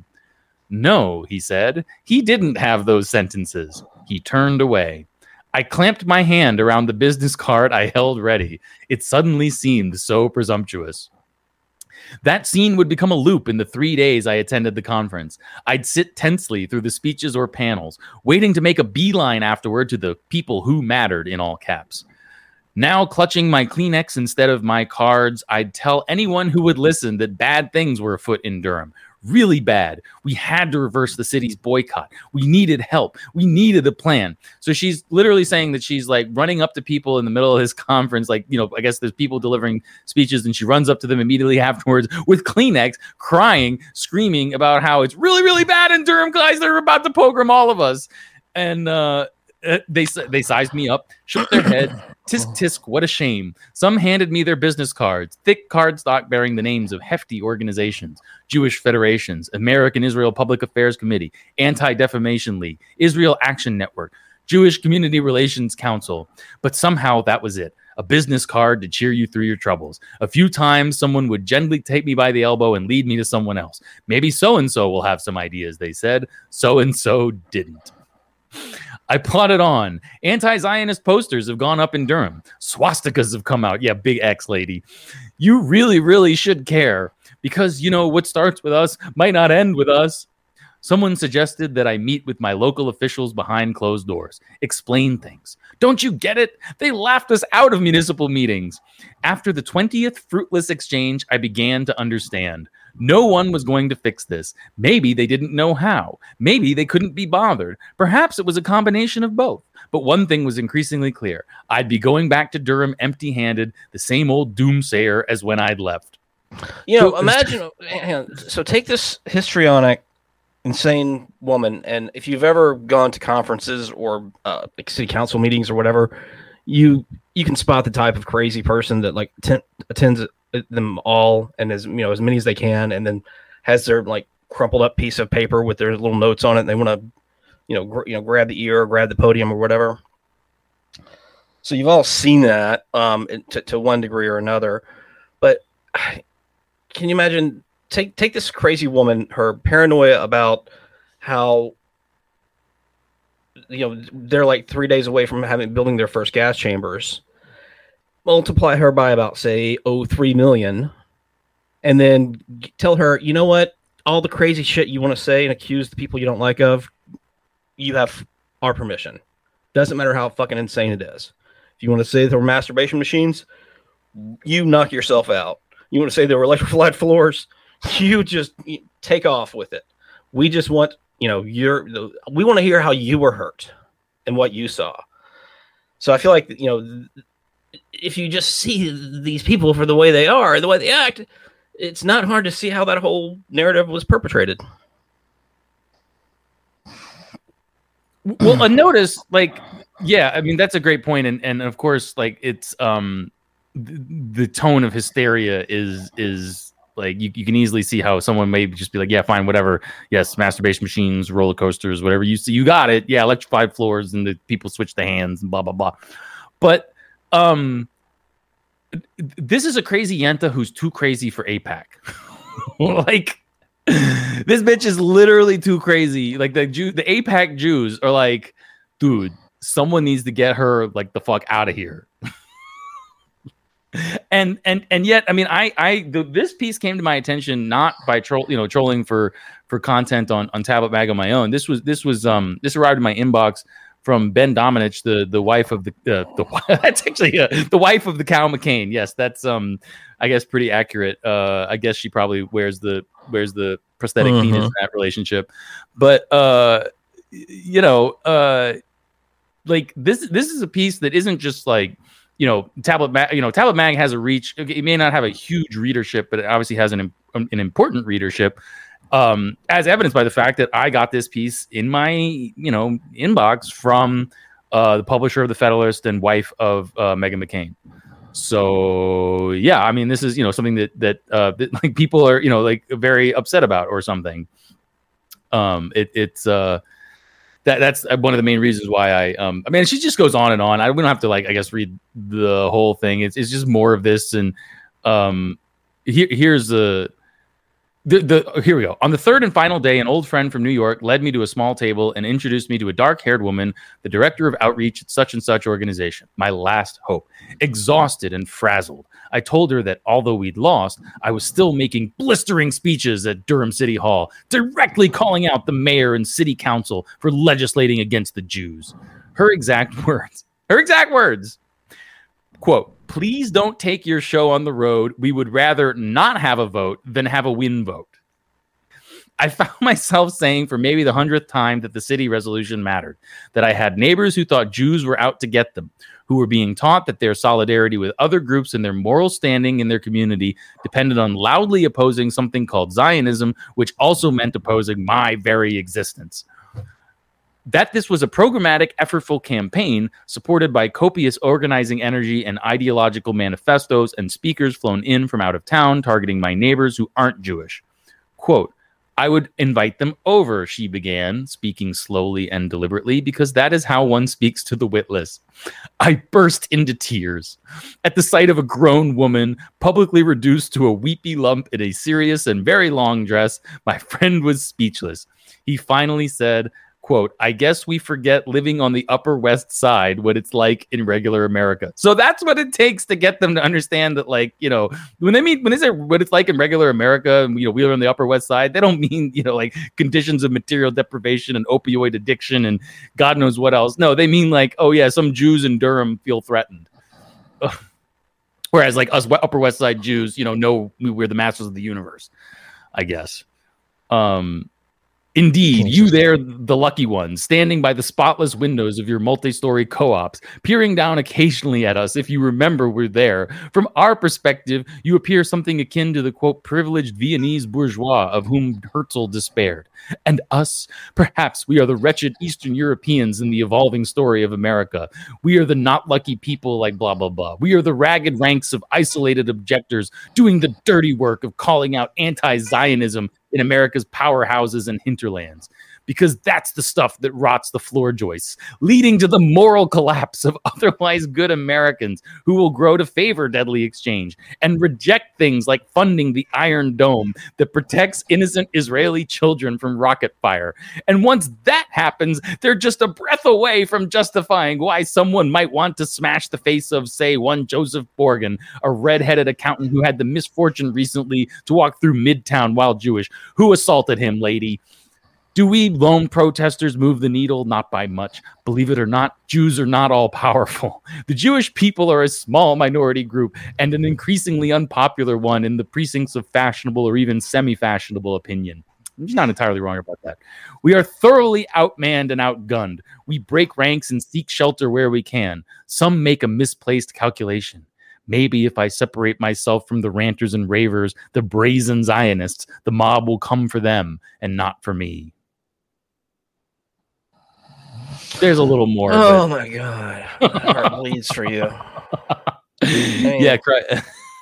No, he said. He didn't have those sentences. He turned away. I clamped my hand around the business card I held ready. It suddenly seemed so presumptuous. That scene would become a loop in the three days I attended the conference. I'd sit tensely through the speeches or panels, waiting to make a beeline afterward to the people who mattered in all caps. Now clutching my Kleenex instead of my cards, I'd tell anyone who would listen that bad things were afoot in Durham. Really bad. We had to reverse the city's boycott. We needed help. We needed a plan. So she's literally saying that she's like running up to people in the middle of this conference. Like, you know, I guess there's people delivering speeches and she runs up to them immediately afterwards with Kleenex, crying, screaming about how it's really, really bad in Durham, guys. They're about to pogrom all of us. And uh, they, they sized me up, shook their head. Tisk, tisk, what a shame. Some handed me their business cards, thick cardstock bearing the names of hefty organizations, Jewish Federations, American Israel Public Affairs Committee, Anti-Defamation League, Israel Action Network, Jewish Community Relations Council. But somehow that was it. A business card to cheer you through your troubles. A few times someone would gently take me by the elbow and lead me to someone else. Maybe so-and-so will have some ideas, they said. So-and-so didn't. I plodded on. Anti-Zionist posters have gone up in Durham. Swastikas have come out. Yeah, big X lady. You really, really should care because, you know, what starts with us might not end with us. Someone suggested that I meet with my local officials behind closed doors. Explain things. Don't you get it? They laughed us out of municipal meetings. After the twentieth fruitless exchange, I began to understand. No one was going to fix this. Maybe they didn't know how. Maybe they couldn't be bothered. Perhaps it was a combination of both. But one thing was increasingly clear. I'd be going back to Durham empty-handed, the same old doomsayer as when I'd left. You know, so, imagine... So take this histrionic, insane woman, and if you've ever gone to conferences or uh, like city council meetings or whatever, you you can spot the type of crazy person that like t- attends them all and as you know as many as they can, and then has their like crumpled up piece of paper with their little notes on it. And they want to, you know, gr- you know, grab the ear, or grab the podium, or whatever. So you've all seen that um, to, to one degree or another. But can you imagine? Take take this crazy woman, her paranoia about how you know they're like three days away from having building their first gas chambers. Multiply her by about, say, oh, three million, and then tell her, you know what? All the crazy shit you want to say and accuse the people you don't like of, you have our permission. Doesn't matter how fucking insane it is. If you want to say there were masturbation machines, you knock yourself out. You want to say there were electrified floors, you just take off with it. We just want, you know, your, we want to hear how you were hurt and what you saw. So I feel like, you know, if you just see these people for the way they are, the way they act, it's not hard to see how that whole narrative was perpetrated. Well, a notice, like, yeah, I mean, that's a great point. And, and of course, like, it's um, the, the tone of hysteria is, is like, you, you can easily see how someone may just be like, yeah, fine, whatever. Yes, masturbation machines, roller coasters, whatever you see, you got it. Yeah, electrified floors and the people switch the hands and blah, blah, blah. But um, this is a crazy Yenta who's too crazy for AIPAC. Like, this bitch is literally too crazy. Like, the Jew, the AIPAC Jews are like, dude, someone needs to get her like the fuck out of here. and and and yet, I mean, I I the, this piece came to my attention not by troll, you know, trolling for for content on on Tablet Mag on my own. This was this was um this arrived in my inbox from Ben Domenech, the the wife of the uh, the that's actually uh, the wife of the Cal McCain. Yes, that's um I guess pretty accurate. Uh, I guess she probably wears the wears the prosthetic uh-huh. penis in that relationship. But uh, you know, uh, like this this is a piece that isn't just like, you know, Tablet Mag. You know, Tablet Mag has a reach. It may not have a huge readership, but it obviously has an an important readership. Um, as evidenced by the fact that I got this piece in my, you know, inbox from uh, the publisher of the Federalist and wife of uh, Meghan McCain. So yeah, I mean, this is, you know, something that that, uh, that like people are, you know, like very upset about or something. Um, it, it's uh, that that's one of the main reasons why I um, I mean, she just goes on and on. I we don't have to like I guess read the whole thing. It's it's just more of this, and um, here here's the. The, the here we go. On the third and final day, an old friend from New York led me to a small table and introduced me to a dark-haired woman, the director of outreach at such and such organization. My last hope. Exhausted and frazzled, I told her that although we'd lost, I was still making blistering speeches at Durham City Hall, directly calling out the mayor and city council for legislating against the Jews. Her exact words. Her exact words. Quote, please don't take your show on the road. We would rather not have a vote than have a win vote. I found myself saying for maybe the hundredth time that the city resolution mattered, that I had neighbors who thought Jews were out to get them, who were being taught that their solidarity with other groups and their moral standing in their community depended on loudly opposing something called Zionism, which also meant opposing my very existence. That this was a programmatic, effortful campaign supported by copious organizing energy and ideological manifestos and speakers flown in from out of town targeting my neighbors who aren't Jewish. Quote, I would invite them over, she began, speaking slowly and deliberately, because that is how one speaks to the witless. I burst into tears at the sight of a grown woman publicly reduced to a weepy lump in a serious and very long dress. My friend was speechless. He finally said, quote, I guess we forget living on the Upper West Side, what it's like in regular America. So that's what it takes to get them to understand that, like, you know, when they mean, when they say what it's like in regular America, and, you know, we are on the Upper West Side, they don't mean, you know, like conditions of material deprivation and opioid addiction and God knows what else. No, they mean like, oh yeah, some Jews in Durham feel threatened. Whereas like us Upper West Side Jews, you know, know we're the masters of the universe, I guess. Um, Indeed, you there, the lucky ones, standing by the spotless windows of your multi-story co-ops, peering down occasionally at us if you remember we're there. From our perspective, you appear something akin to the, quote, privileged Viennese bourgeois of whom Herzl despaired. And us, perhaps we are the wretched Eastern Europeans in the evolving story of America. We are the not lucky people like blah, blah, blah. We are the ragged ranks of isolated objectors doing the dirty work of calling out anti-Zionism in America's powerhouses and hinterlands, because that's the stuff that rots the floor joists, leading to the moral collapse of otherwise good Americans who will grow to favor deadly exchange and reject things like funding the Iron Dome that protects innocent Israeli children from rocket fire. And once that happens, they're just a breath away from justifying why someone might want to smash the face of, say, one Joseph Borgen, a red-headed accountant who had the misfortune recently to walk through Midtown while Jewish. Who assaulted him, lady? Do we lone protesters move the needle? Not by much. Believe it or not, Jews are not all powerful. The Jewish people are a small minority group and an increasingly unpopular one in the precincts of fashionable or even semi-fashionable opinion. I'm not entirely wrong about that. We are thoroughly outmanned and outgunned. We break ranks and seek shelter where we can. Some make a misplaced calculation. Maybe if I separate myself from the ranters and ravers, the brazen Zionists, the mob will come for them and not for me. There's a little more. Oh but... my God. My heart bleeds for you. I mean, yeah, cry.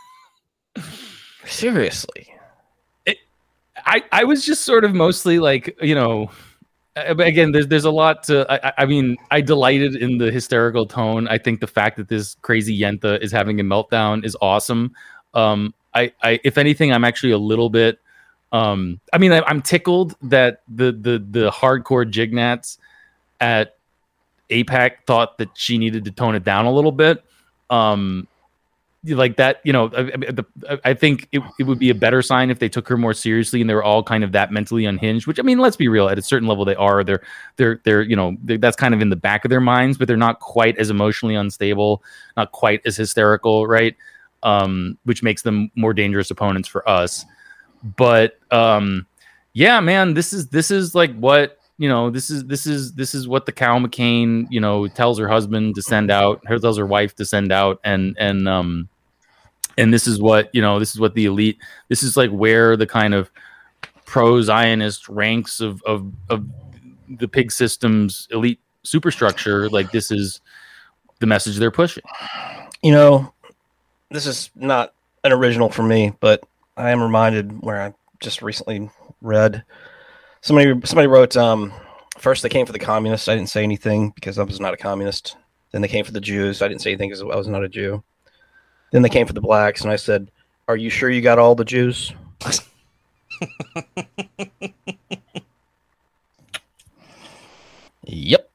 Seriously. It, I, I was just sort of mostly like, you know, again, there's there's a lot to. I, I mean, I delighted in the hysterical tone. I think the fact that this crazy Yenta is having a meltdown is awesome. Um, I, I, if anything, I'm actually a little bit. Um, I mean, I, I'm tickled that the the the hardcore jignats at AIPAC thought that she needed to tone it down a little bit. Um, like that, you know, I, I think it, it would be a better sign if they took her more seriously and they were all kind of that mentally unhinged, which, I mean, let's be real, at a certain level they are. They're, they're, they're, you know, they're, that's kind of in the back of their minds, but they're not quite as emotionally unstable, not quite as hysterical, right? Um, which makes them more dangerous opponents for us. But um, yeah, man, this is, this is like what, you know, this is this is this is what the Cal McCain, you know, tells her husband to send out, her tells her wife to send out, and and um and this is what, you know, this is what the elite, this is like where the kind of pro-Zionist ranks of of of the pig system's elite superstructure, like this is the message they're pushing. You know, this is not an original for me, but I am reminded where I just recently read. Somebody somebody wrote, um, first they came for the communists. I didn't say anything because I was not a communist. Then they came for the Jews. I didn't say anything because I was not a Jew. Then they came for the blacks, and I said, are you sure you got all the Jews? Yep.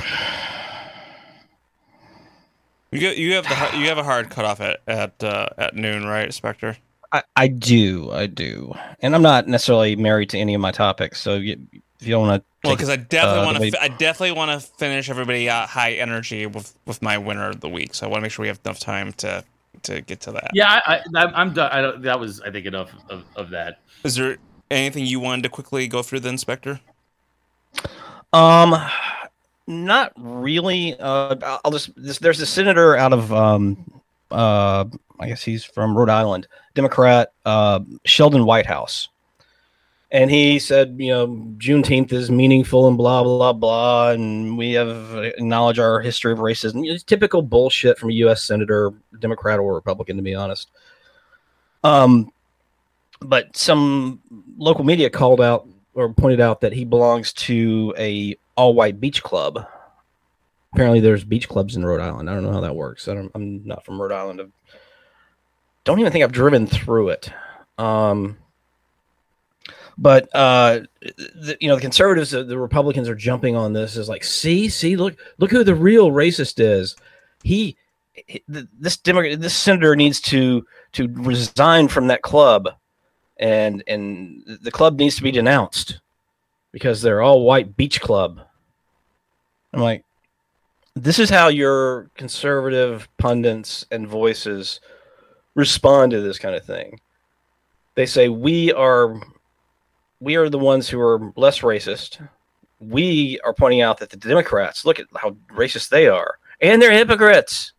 You get, you have the you have a hard cutoff at at uh, at noon, right, Spectre? I, I do, I do, and I'm not necessarily married to any of my topics, so you, if you don't want to. Well, because I definitely uh, want the to. I definitely want to finish everybody uh, high energy with with my winner of the week. So I want to make sure we have enough time to to get to that. Yeah, I, I, I'm done. I don't, that was, I think, enough of, of that. Is there anything you wanted to quickly go through, the Inspector? Um, not really. Uh, I'll just this, there's a senator out of um, uh, I guess he's from Rhode Island, Democrat, uh, Sheldon Whitehouse, and he said, you know, Juneteenth is meaningful and blah blah blah, and we have acknowledged our history of racism. It's typical bullshit from a U S senator, Democrat or Republican, to be honest. Um, but some local media called out or pointed out that he belongs to a all-white beach club. Apparently, there's beach clubs in Rhode Island. I don't know how that works. I don't, I'm not from Rhode Island. I don't even think I've driven through it. Um, but uh, the, you know, the conservatives, the, the Republicans are jumping on this. Is like, see, see, look, look who the real racist is. He, he this Democrat, this senator needs to to resign from that club. And and the club needs to be denounced because they're all white beach club. I'm like, this is how your conservative pundits and voices respond to this kind of thing. They say we are we are the ones who are less racist. We are pointing out that the Democrats, look at how racist they are, and they're hypocrites.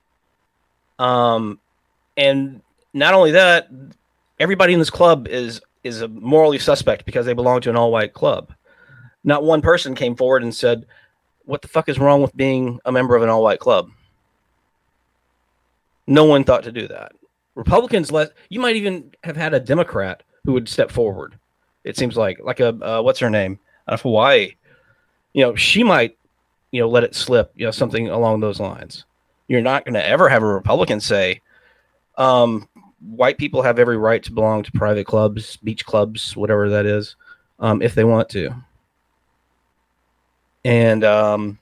Um, and not only that, everybody in this club is is a morally suspect because they belong to an all-white club. Not one person came forward and said, what the fuck is wrong with being a member of an all-white club? No one thought to do that. Republicans, let you might even have had a Democrat who would step forward. It seems like, like a, uh, what's her name? Out of Hawaii. You know, she might, you know, let it slip, you know, something along those lines. You're not going to ever have a Republican say, um, white people have every right to belong to private clubs, beach clubs, whatever that is, um, if they want to. And um,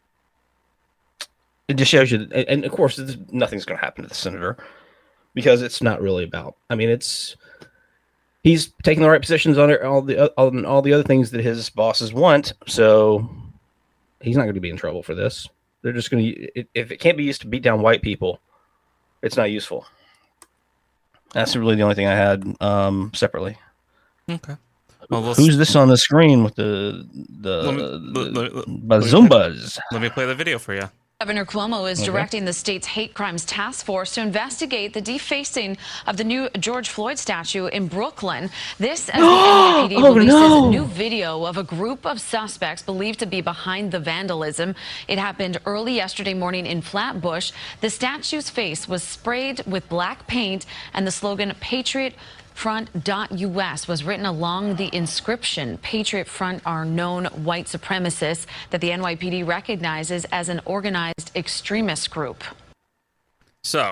it just shows you, that, and of course, nothing's going to happen to the senator because it's not really about. I mean, it's he's taking the right positions on all the on all the other things that his bosses want, so he's not going to be in trouble for this. They're just going to, if it can't be used to beat down white people, it's not useful. That's really the only thing I had um, separately. Okay. Well, we'll Who's this on the screen with the the, let me, the let, let, Bazumbas? Let me play the video for you. Governor Cuomo is Okay. directing the state's hate crimes task force to investigate the defacing of the new George Floyd statue in Brooklyn. This as the N Y P D Oh, releases no. a new video of a group of suspects believed to be behind the vandalism. It happened early yesterday morning in Flatbush. The statue's face was sprayed with black paint, and the slogan Patriot Front dot U S was written along the inscription. Patriot Front are known white supremacists that the N Y P D recognizes as an organized extremist group. So,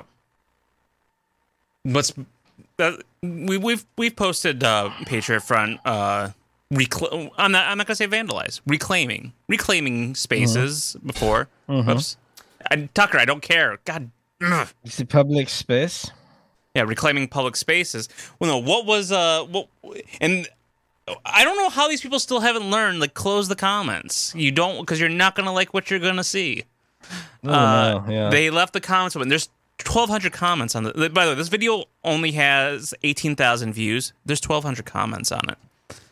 what's uh, we, we've we've posted uh, Patriot Front. Uh, recla- I'm not I'm not gonna say vandalize, reclaiming reclaiming spaces Mm-hmm. before. Mhm. Oops, I, Tucker, I don't care. God, ugh. It's a public space. Yeah, reclaiming public spaces. Well, no, what was uh, what, and I don't know how these people still haven't learned. Like, close the comments. You don't, because you're not gonna like what you're gonna see. Oh, uh, no, yeah. They left the comments open. There's twelve hundred comments on the. By the way, this video only has eighteen thousand views. There's twelve hundred comments on it.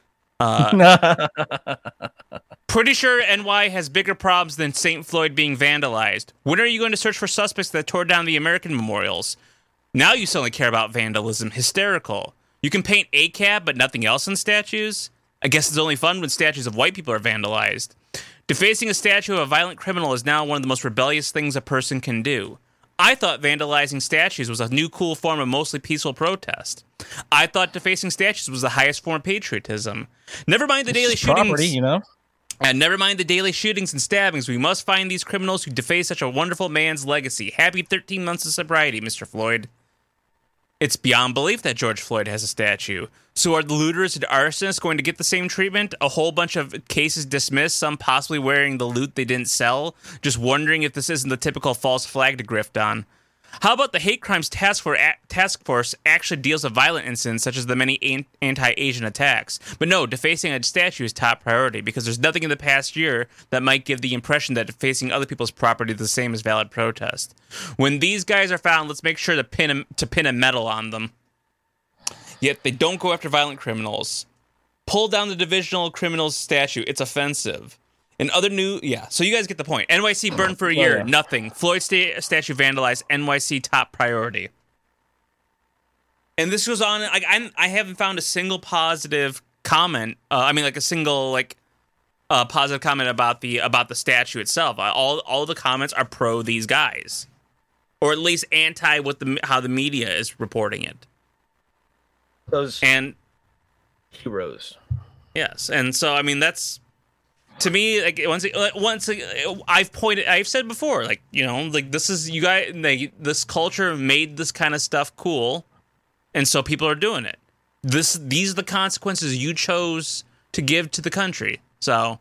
Uh, pretty sure N Y has bigger problems than Saint Floyd being vandalized. When are you going to search for suspects that tore down the American memorials? Now you suddenly care about vandalism. Hysterical. You can paint A C A B, but nothing else in statues? I guess it's only fun when statues of white people are vandalized. Defacing a statue of a violent criminal is now one of the most rebellious things a person can do. I thought vandalizing statues was a new cool form of mostly peaceful protest. I thought defacing statues was the highest form of patriotism. Never mind the daily It's shootings. property, you know. And never mind the daily shootings and stabbings. We must find these criminals who deface such a wonderful man's legacy. Happy thirteen months of sobriety, Mister Floyd. It's beyond belief that George Floyd has a statue. So are the looters and arsonists going to get the same treatment? A whole bunch of cases dismissed, some possibly wearing the loot they didn't sell, just wondering if this isn't the typical false flag to grift on. How about the hate crimes task force, task force actually deals with violent incidents such as the many an- anti-Asian attacks? But no, defacing a statue is top priority because there's nothing in the past year that might give the impression that defacing other people's property is the same as valid protest. When these guys are found, let's make sure to pin a, to pin a medal on them. Yet they don't go after violent criminals. Pull down the divisional criminals statue. It's offensive. And other new, yeah. So you guys get the point. N Y C burned for a year, yeah. Nothing. Floyd sta- statue vandalized. N Y C top priority. And this goes on. Like I'm, I haven't found a single positive comment. Uh, I mean, like a single like uh, positive comment about the about the statue itself. Uh, all all the comments are pro these guys, or at least anti what the how the media is reporting it. Those and heroes. Yes, and so I mean that's. To me, like once, once I've pointed, I've said before, like you know, like this is you guys, like, this culture made this kind of stuff cool, and so people are doing it. This, these are the consequences you chose to give to the country. So,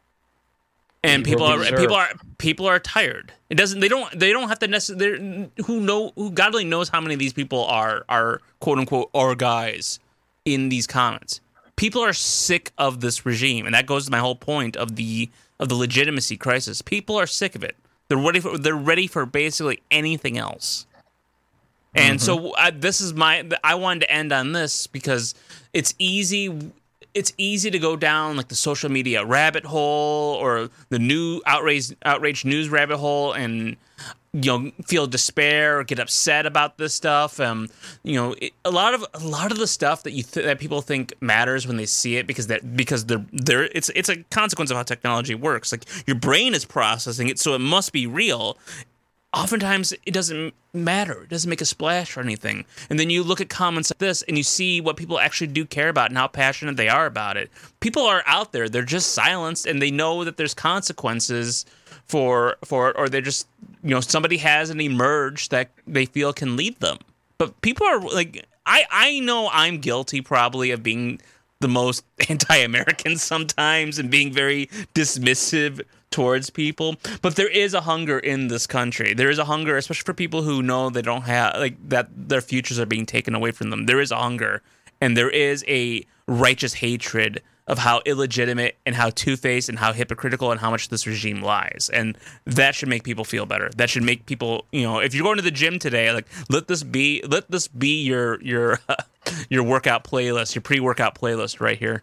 and people are, people are, people are tired. It doesn't, they don't, they don't have to necessarily. Who know, who God only knows how many of these people are, are quote unquote our guys in these comments. People are sick of this regime, and that goes to my whole point of the of the legitimacy crisis. People are sick of it. They're ready for they're ready for basically anything else. And mm-hmm. so I, this is my. I wanted to end on this because it's easy. It's easy to go down like the social media rabbit hole or the new outrage outrage news rabbit hole, and you know feel despair or get upset about this stuff. Um, you know, it, a lot of a lot of the stuff that you th- that people think matters when they see it because that because they're they're it's it's a consequence of how technology works. Like your brain is processing it, so it must be real. Oftentimes it doesn't matter. It doesn't make a splash or anything. And then you look at comments like this and you see what people actually do care about and how passionate they are about it. People are out there. They're just silenced and they know that there's consequences for for it, or they're just, you know, somebody hasn't emerged that they feel can lead them. But people are like, I, I know I'm guilty probably of being the most anti-American sometimes and being very dismissive towards people, but there is a hunger in this country. There is a hunger, especially for people who know they don't have, like, that their futures are being taken away from them. There is a hunger, and there is a righteous hatred of how illegitimate and how two-faced and how hypocritical and how much this regime lies. And that should make people feel better. That should make people, you know, if you're going to the gym today, like, let this be, let this be your, your, your workout playlist, your pre-workout playlist right here.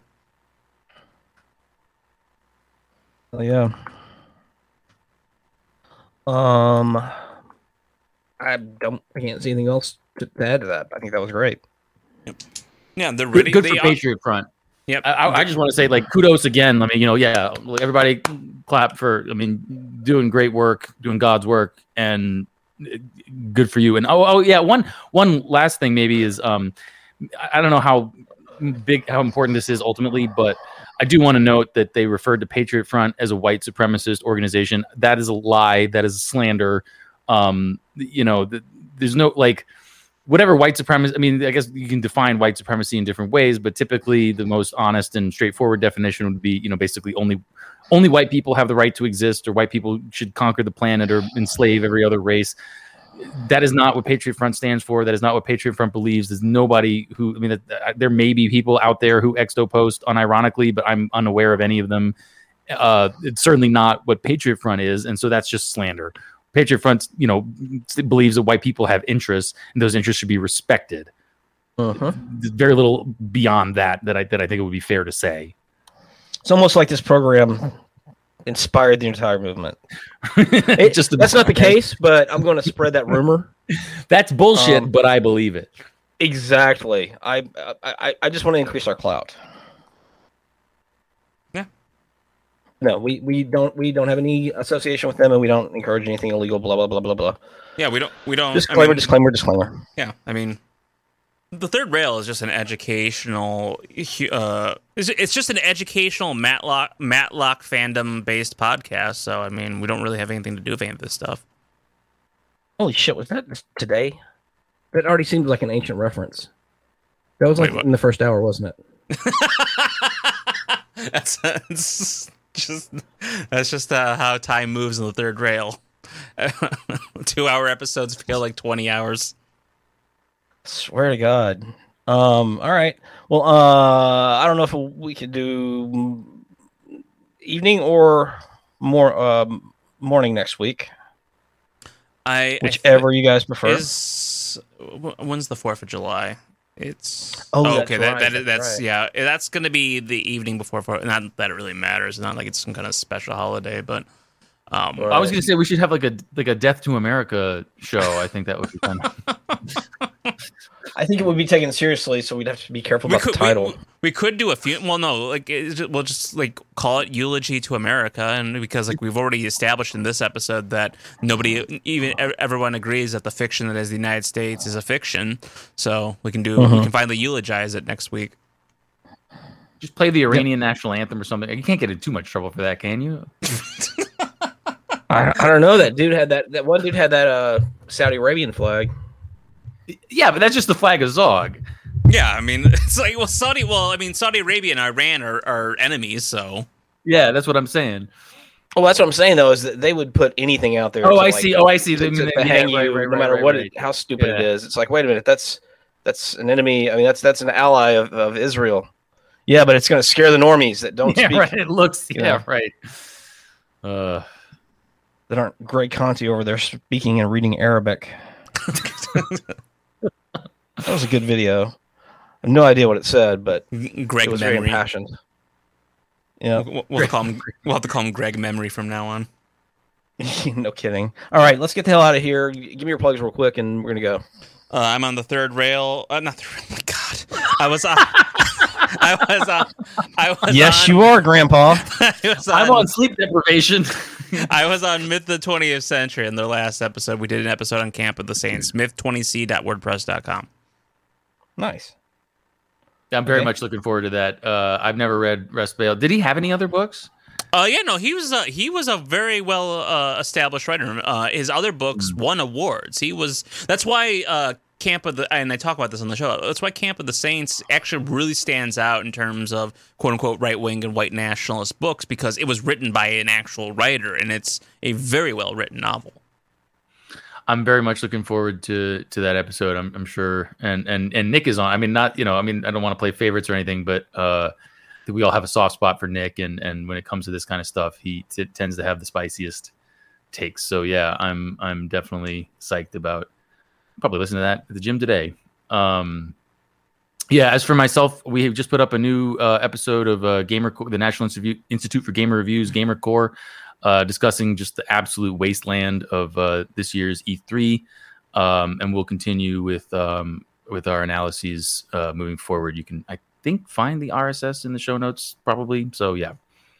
Oh, yeah. Um, I don't. I can't see anything else to add to that. I think that was great. Yep. Yeah, they're ready. Good, good they for are, Patriot Front. Yep. I, I just want to say, like, kudos again. I mean, you know, yeah, everybody clap for. I mean, doing great work, doing God's work, and good for you. And oh, oh yeah, one one last thing maybe is um, I don't know how big, how important this is ultimately, but I do want to note that they referred to Patriot Front as a white supremacist organization. That is a lie. That is a slander. Um, you know, the, there's no, like, whatever white supremacy, I mean, I guess you can define white supremacy in different ways, but typically the most honest and straightforward definition would be, you know, basically only only white people have the right to exist, or white people should conquer the planet or enslave every other race. That is not what Patriot Front stands for. That is not what Patriot Front believes. There's nobody who, I mean, uh, there may be people out there who exto post unironically, but I'm unaware of any of them. Uh, it's certainly not what Patriot Front is. And so that's just slander. Patriot Front, you know, believes that white people have interests and those interests should be respected. Uh-huh. There's very little beyond that, that I, that I think it would be fair to say. It's almost like this program inspired the entire movement. It, just that's not the case, but I'm going to spread that rumor. That's bullshit, um, but I believe it. Exactly. I, I I just want to increase our clout. Yeah. No, we, we don't we don't have any association with them, and we don't encourage anything illegal. Blah blah blah blah blah. Yeah, we don't we don't. Disclaimer, I mean, disclaimer, disclaimer. Yeah, I mean, the third rail is just an educational. Uh, it's, it's just an educational Matlock Matlock fandom based podcast. So I mean, we don't really have anything to do with any of this stuff. Holy shit! Was that today? That already seemed like an ancient reference. That was like Wait, in the first hour, wasn't it? that's, that's just that's just uh, how time moves in the third rail. two-hour episodes feel like twenty hours. Swear to God. Um, all right. Well, uh, I don't know if we could do evening or more um, morning next week. I whichever I, you guys prefer. Is when's the Fourth of July? It's oh, oh okay. That, right, that, that's, that's right. yeah. That's going to be the evening before. Not that it really matters. Not like it's some kind of special holiday, but um, right. I was going to say we should have like a like a Death to America show. I think that would be fun. I think it would be taken seriously, so we'd have to be careful about could, the title. We, we could do a few. Well, no, like it, we'll just like call it Eulogy to America, and because like we've already established in this episode that nobody, even everyone, agrees that the fiction that is the United States is a fiction. So we can do. Mm-hmm. We can finally eulogize it next week. Just play the Iranian yep. national anthem or something. You can't get in too much trouble for that, can you? I, I don't know. That dude had that. That one dude had that uh, Saudi Arabian flag. Yeah, but that's just the flag of Zog. Yeah, I mean, it's like, well, Saudi, well, I mean, Saudi Arabia and Iran are, are enemies, so. Yeah, that's what I'm saying. Well, that's what I'm saying, though, is that they would put anything out there. Oh, to, I like, see. Oh, I see. To, they, to, they, to hang yeah, you, right, right, no matter right, what, right. It, how stupid yeah. it is. It's like, wait a minute, that's that's an enemy. I mean, that's that's an ally of, of Israel. Yeah, but it's going to scare the normies that don't yeah, speak. Right. It looks, yeah, know, right. Uh, that aren't Greg Conti over there speaking and reading Arabic. That was a good video. I have no idea what it said, but Greg it was Memory. very impassioned. Yeah, we'll, we'll, have to call him, we'll have to call him Greg Memory from now on. No kidding. All right, let's get the hell out of here. Give me your plugs real quick, and we're gonna go. Uh, I'm on the third rail. Uh, not the. Oh my God, I was on. I was on. I was. Yes, on, you are, Grandpa. was on, I'm on sleep deprivation. I was on Myth of the twentieth Century in their last episode. We did an episode on Camp of the Saints. myth twenty c dot wordpress dot com. Nice. I'm very okay. much looking forward to that. Uh, I've never read Russ Bale. Did he have any other books? Uh, yeah, no, he was a, he was a very well uh, established writer. Uh, his other books mm. won awards. He was that's why uh, Camp of the and I talk about this on the show. That's why Camp of the Saints actually really stands out in terms of quote unquote right wing and white nationalist books because it was written by an actual writer and it's a very well written novel. I'm very much looking forward to to that episode. I'm, I'm sure, and and and Nick is on. I mean, not you know, I mean, I don't want to play favorites or anything, but uh, we all have a soft spot for Nick, and and when it comes to this kind of stuff, he t- tends to have the spiciest takes. So yeah, I'm I'm definitely psyched about probably listening to that at the gym today. Um, yeah, as for myself, we have just put up a new uh, episode of uh, Gamer, the National Institute Institute for Gamer Reviews, Gamer Core. Uh, discussing just the absolute wasteland of uh, this year's E three, um, and we'll continue with um, with our analyses uh, moving forward. You can, I think, find the R S S in the show notes, probably. So yeah.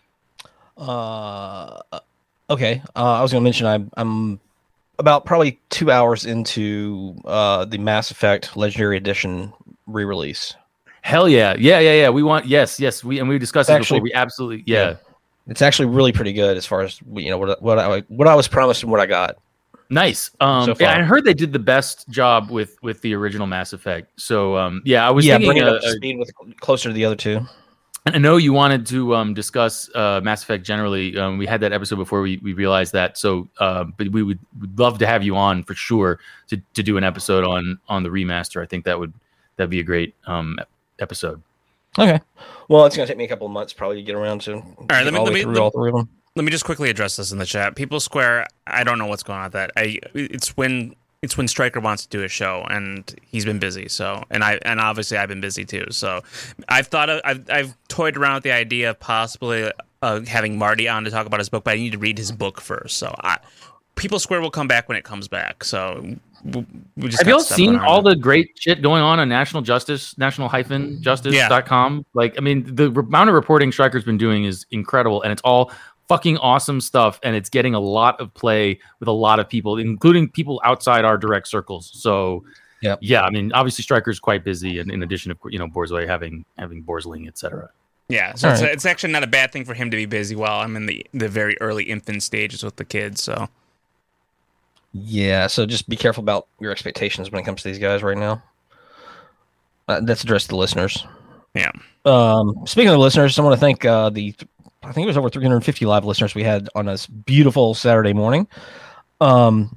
Uh, okay. Uh, I was going to mention I'm I'm about probably two hours into uh, the Mass Effect Legendary Edition re-release. Hell yeah, yeah, yeah, yeah. We want yes, yes. We and we discussed it's it actually, before. We absolutely yeah. yeah. It's actually really pretty good as far as you know what what I what I was promised and what I got. Nice. Um, so yeah, I heard they did the best job with with the original Mass Effect. So um, yeah, I was yeah, thinking bring it uh, up to speed with closer to the other two. I know you wanted to um, discuss uh, Mass Effect generally. Um, we had that episode before we, we realized that. So, uh, but we would would love to have you on for sure to, to do an episode on on the remaster. I think that would that'd be a great um, episode. Okay. Well, it's going to take me a couple of months probably to get around to. All right, let me let me, let, all three of them. let me just quickly address this in the chat. People Square, I don't know what's going on with that. I it's when it's when Stryker wants to do a show and he's been busy. So and I and obviously I've been busy too. So I've thought of, I've I've toyed around with the idea of possibly uh, having Marty on to talk about his book, but I need to read his book first. So I, People Square will come back when it comes back. So. We just have y'all seen all the great shit going on on National Justice, national hyphen justice dot com? Yeah. Like, I mean, the amount of reporting Stryker's been doing is incredible, and it's all fucking awesome stuff, and it's getting a lot of play with a lot of people, including people outside our direct circles. So, yeah, yeah, I mean, obviously Stryker's quite busy, and in addition of, you know, Borzoi having having Borsling, et cetera. Yeah, so it's, right. it's actually not a bad thing for him to be busy while I'm in the, the very early infant stages with the kids, so... Yeah, so just be careful about your expectations when it comes to these guys right now. Uh, that's addressed to the listeners. Yeah. Um, speaking of the listeners, I want to thank uh, the, I think it was over three hundred fifty live listeners we had on this beautiful Saturday morning. Um,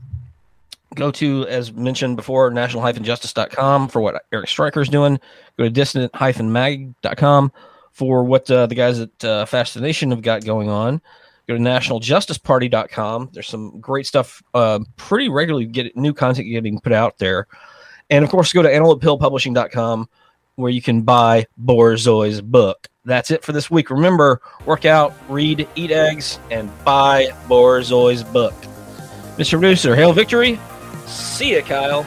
go to, as mentioned before, national dash justice dot com for what Eric Stryker's doing. Go to dissident dash mag dot com for what uh, the guys at uh, Fascination have got going on. Go to national justice party dot com. There's some great stuff, uh, pretty regularly get new content getting put out there. And, of course, go to antelope hill publishing dot com where you can buy Borzoi's book. That's it for this week. Remember, work out, read, eat eggs, and buy Borzoi's book. Mister Producer, hail victory. See ya, Kyle.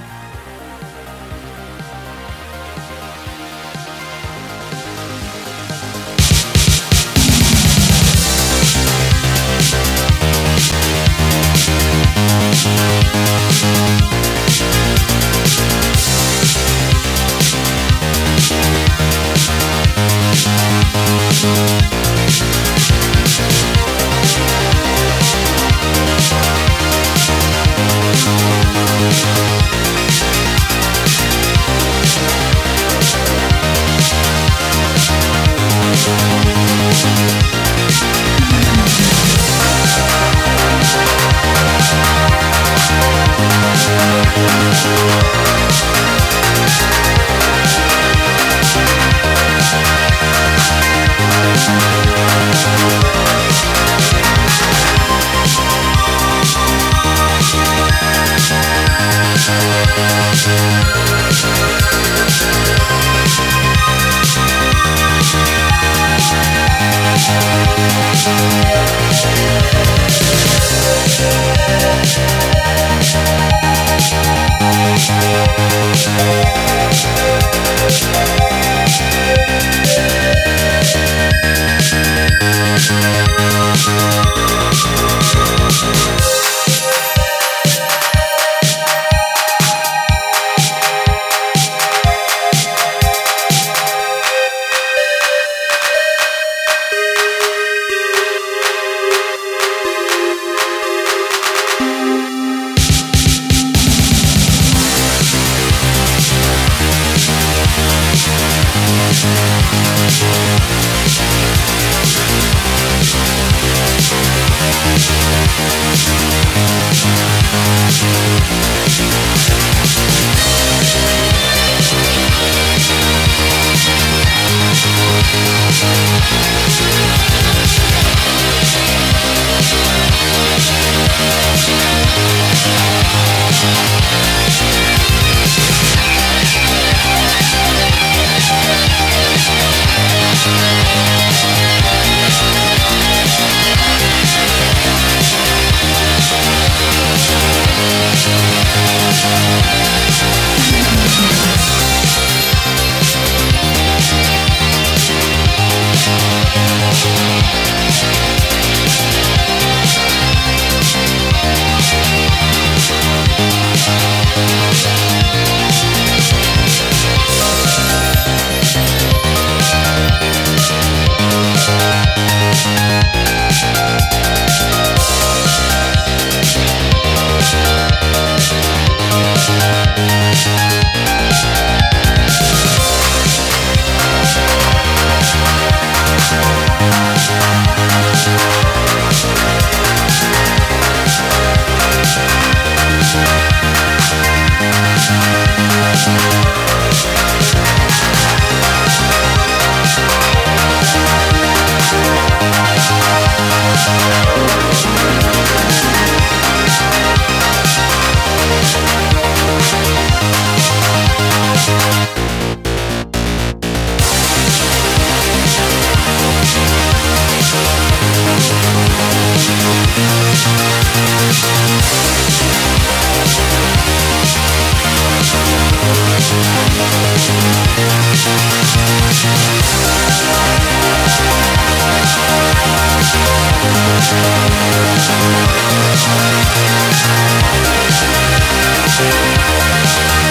We'll be right back.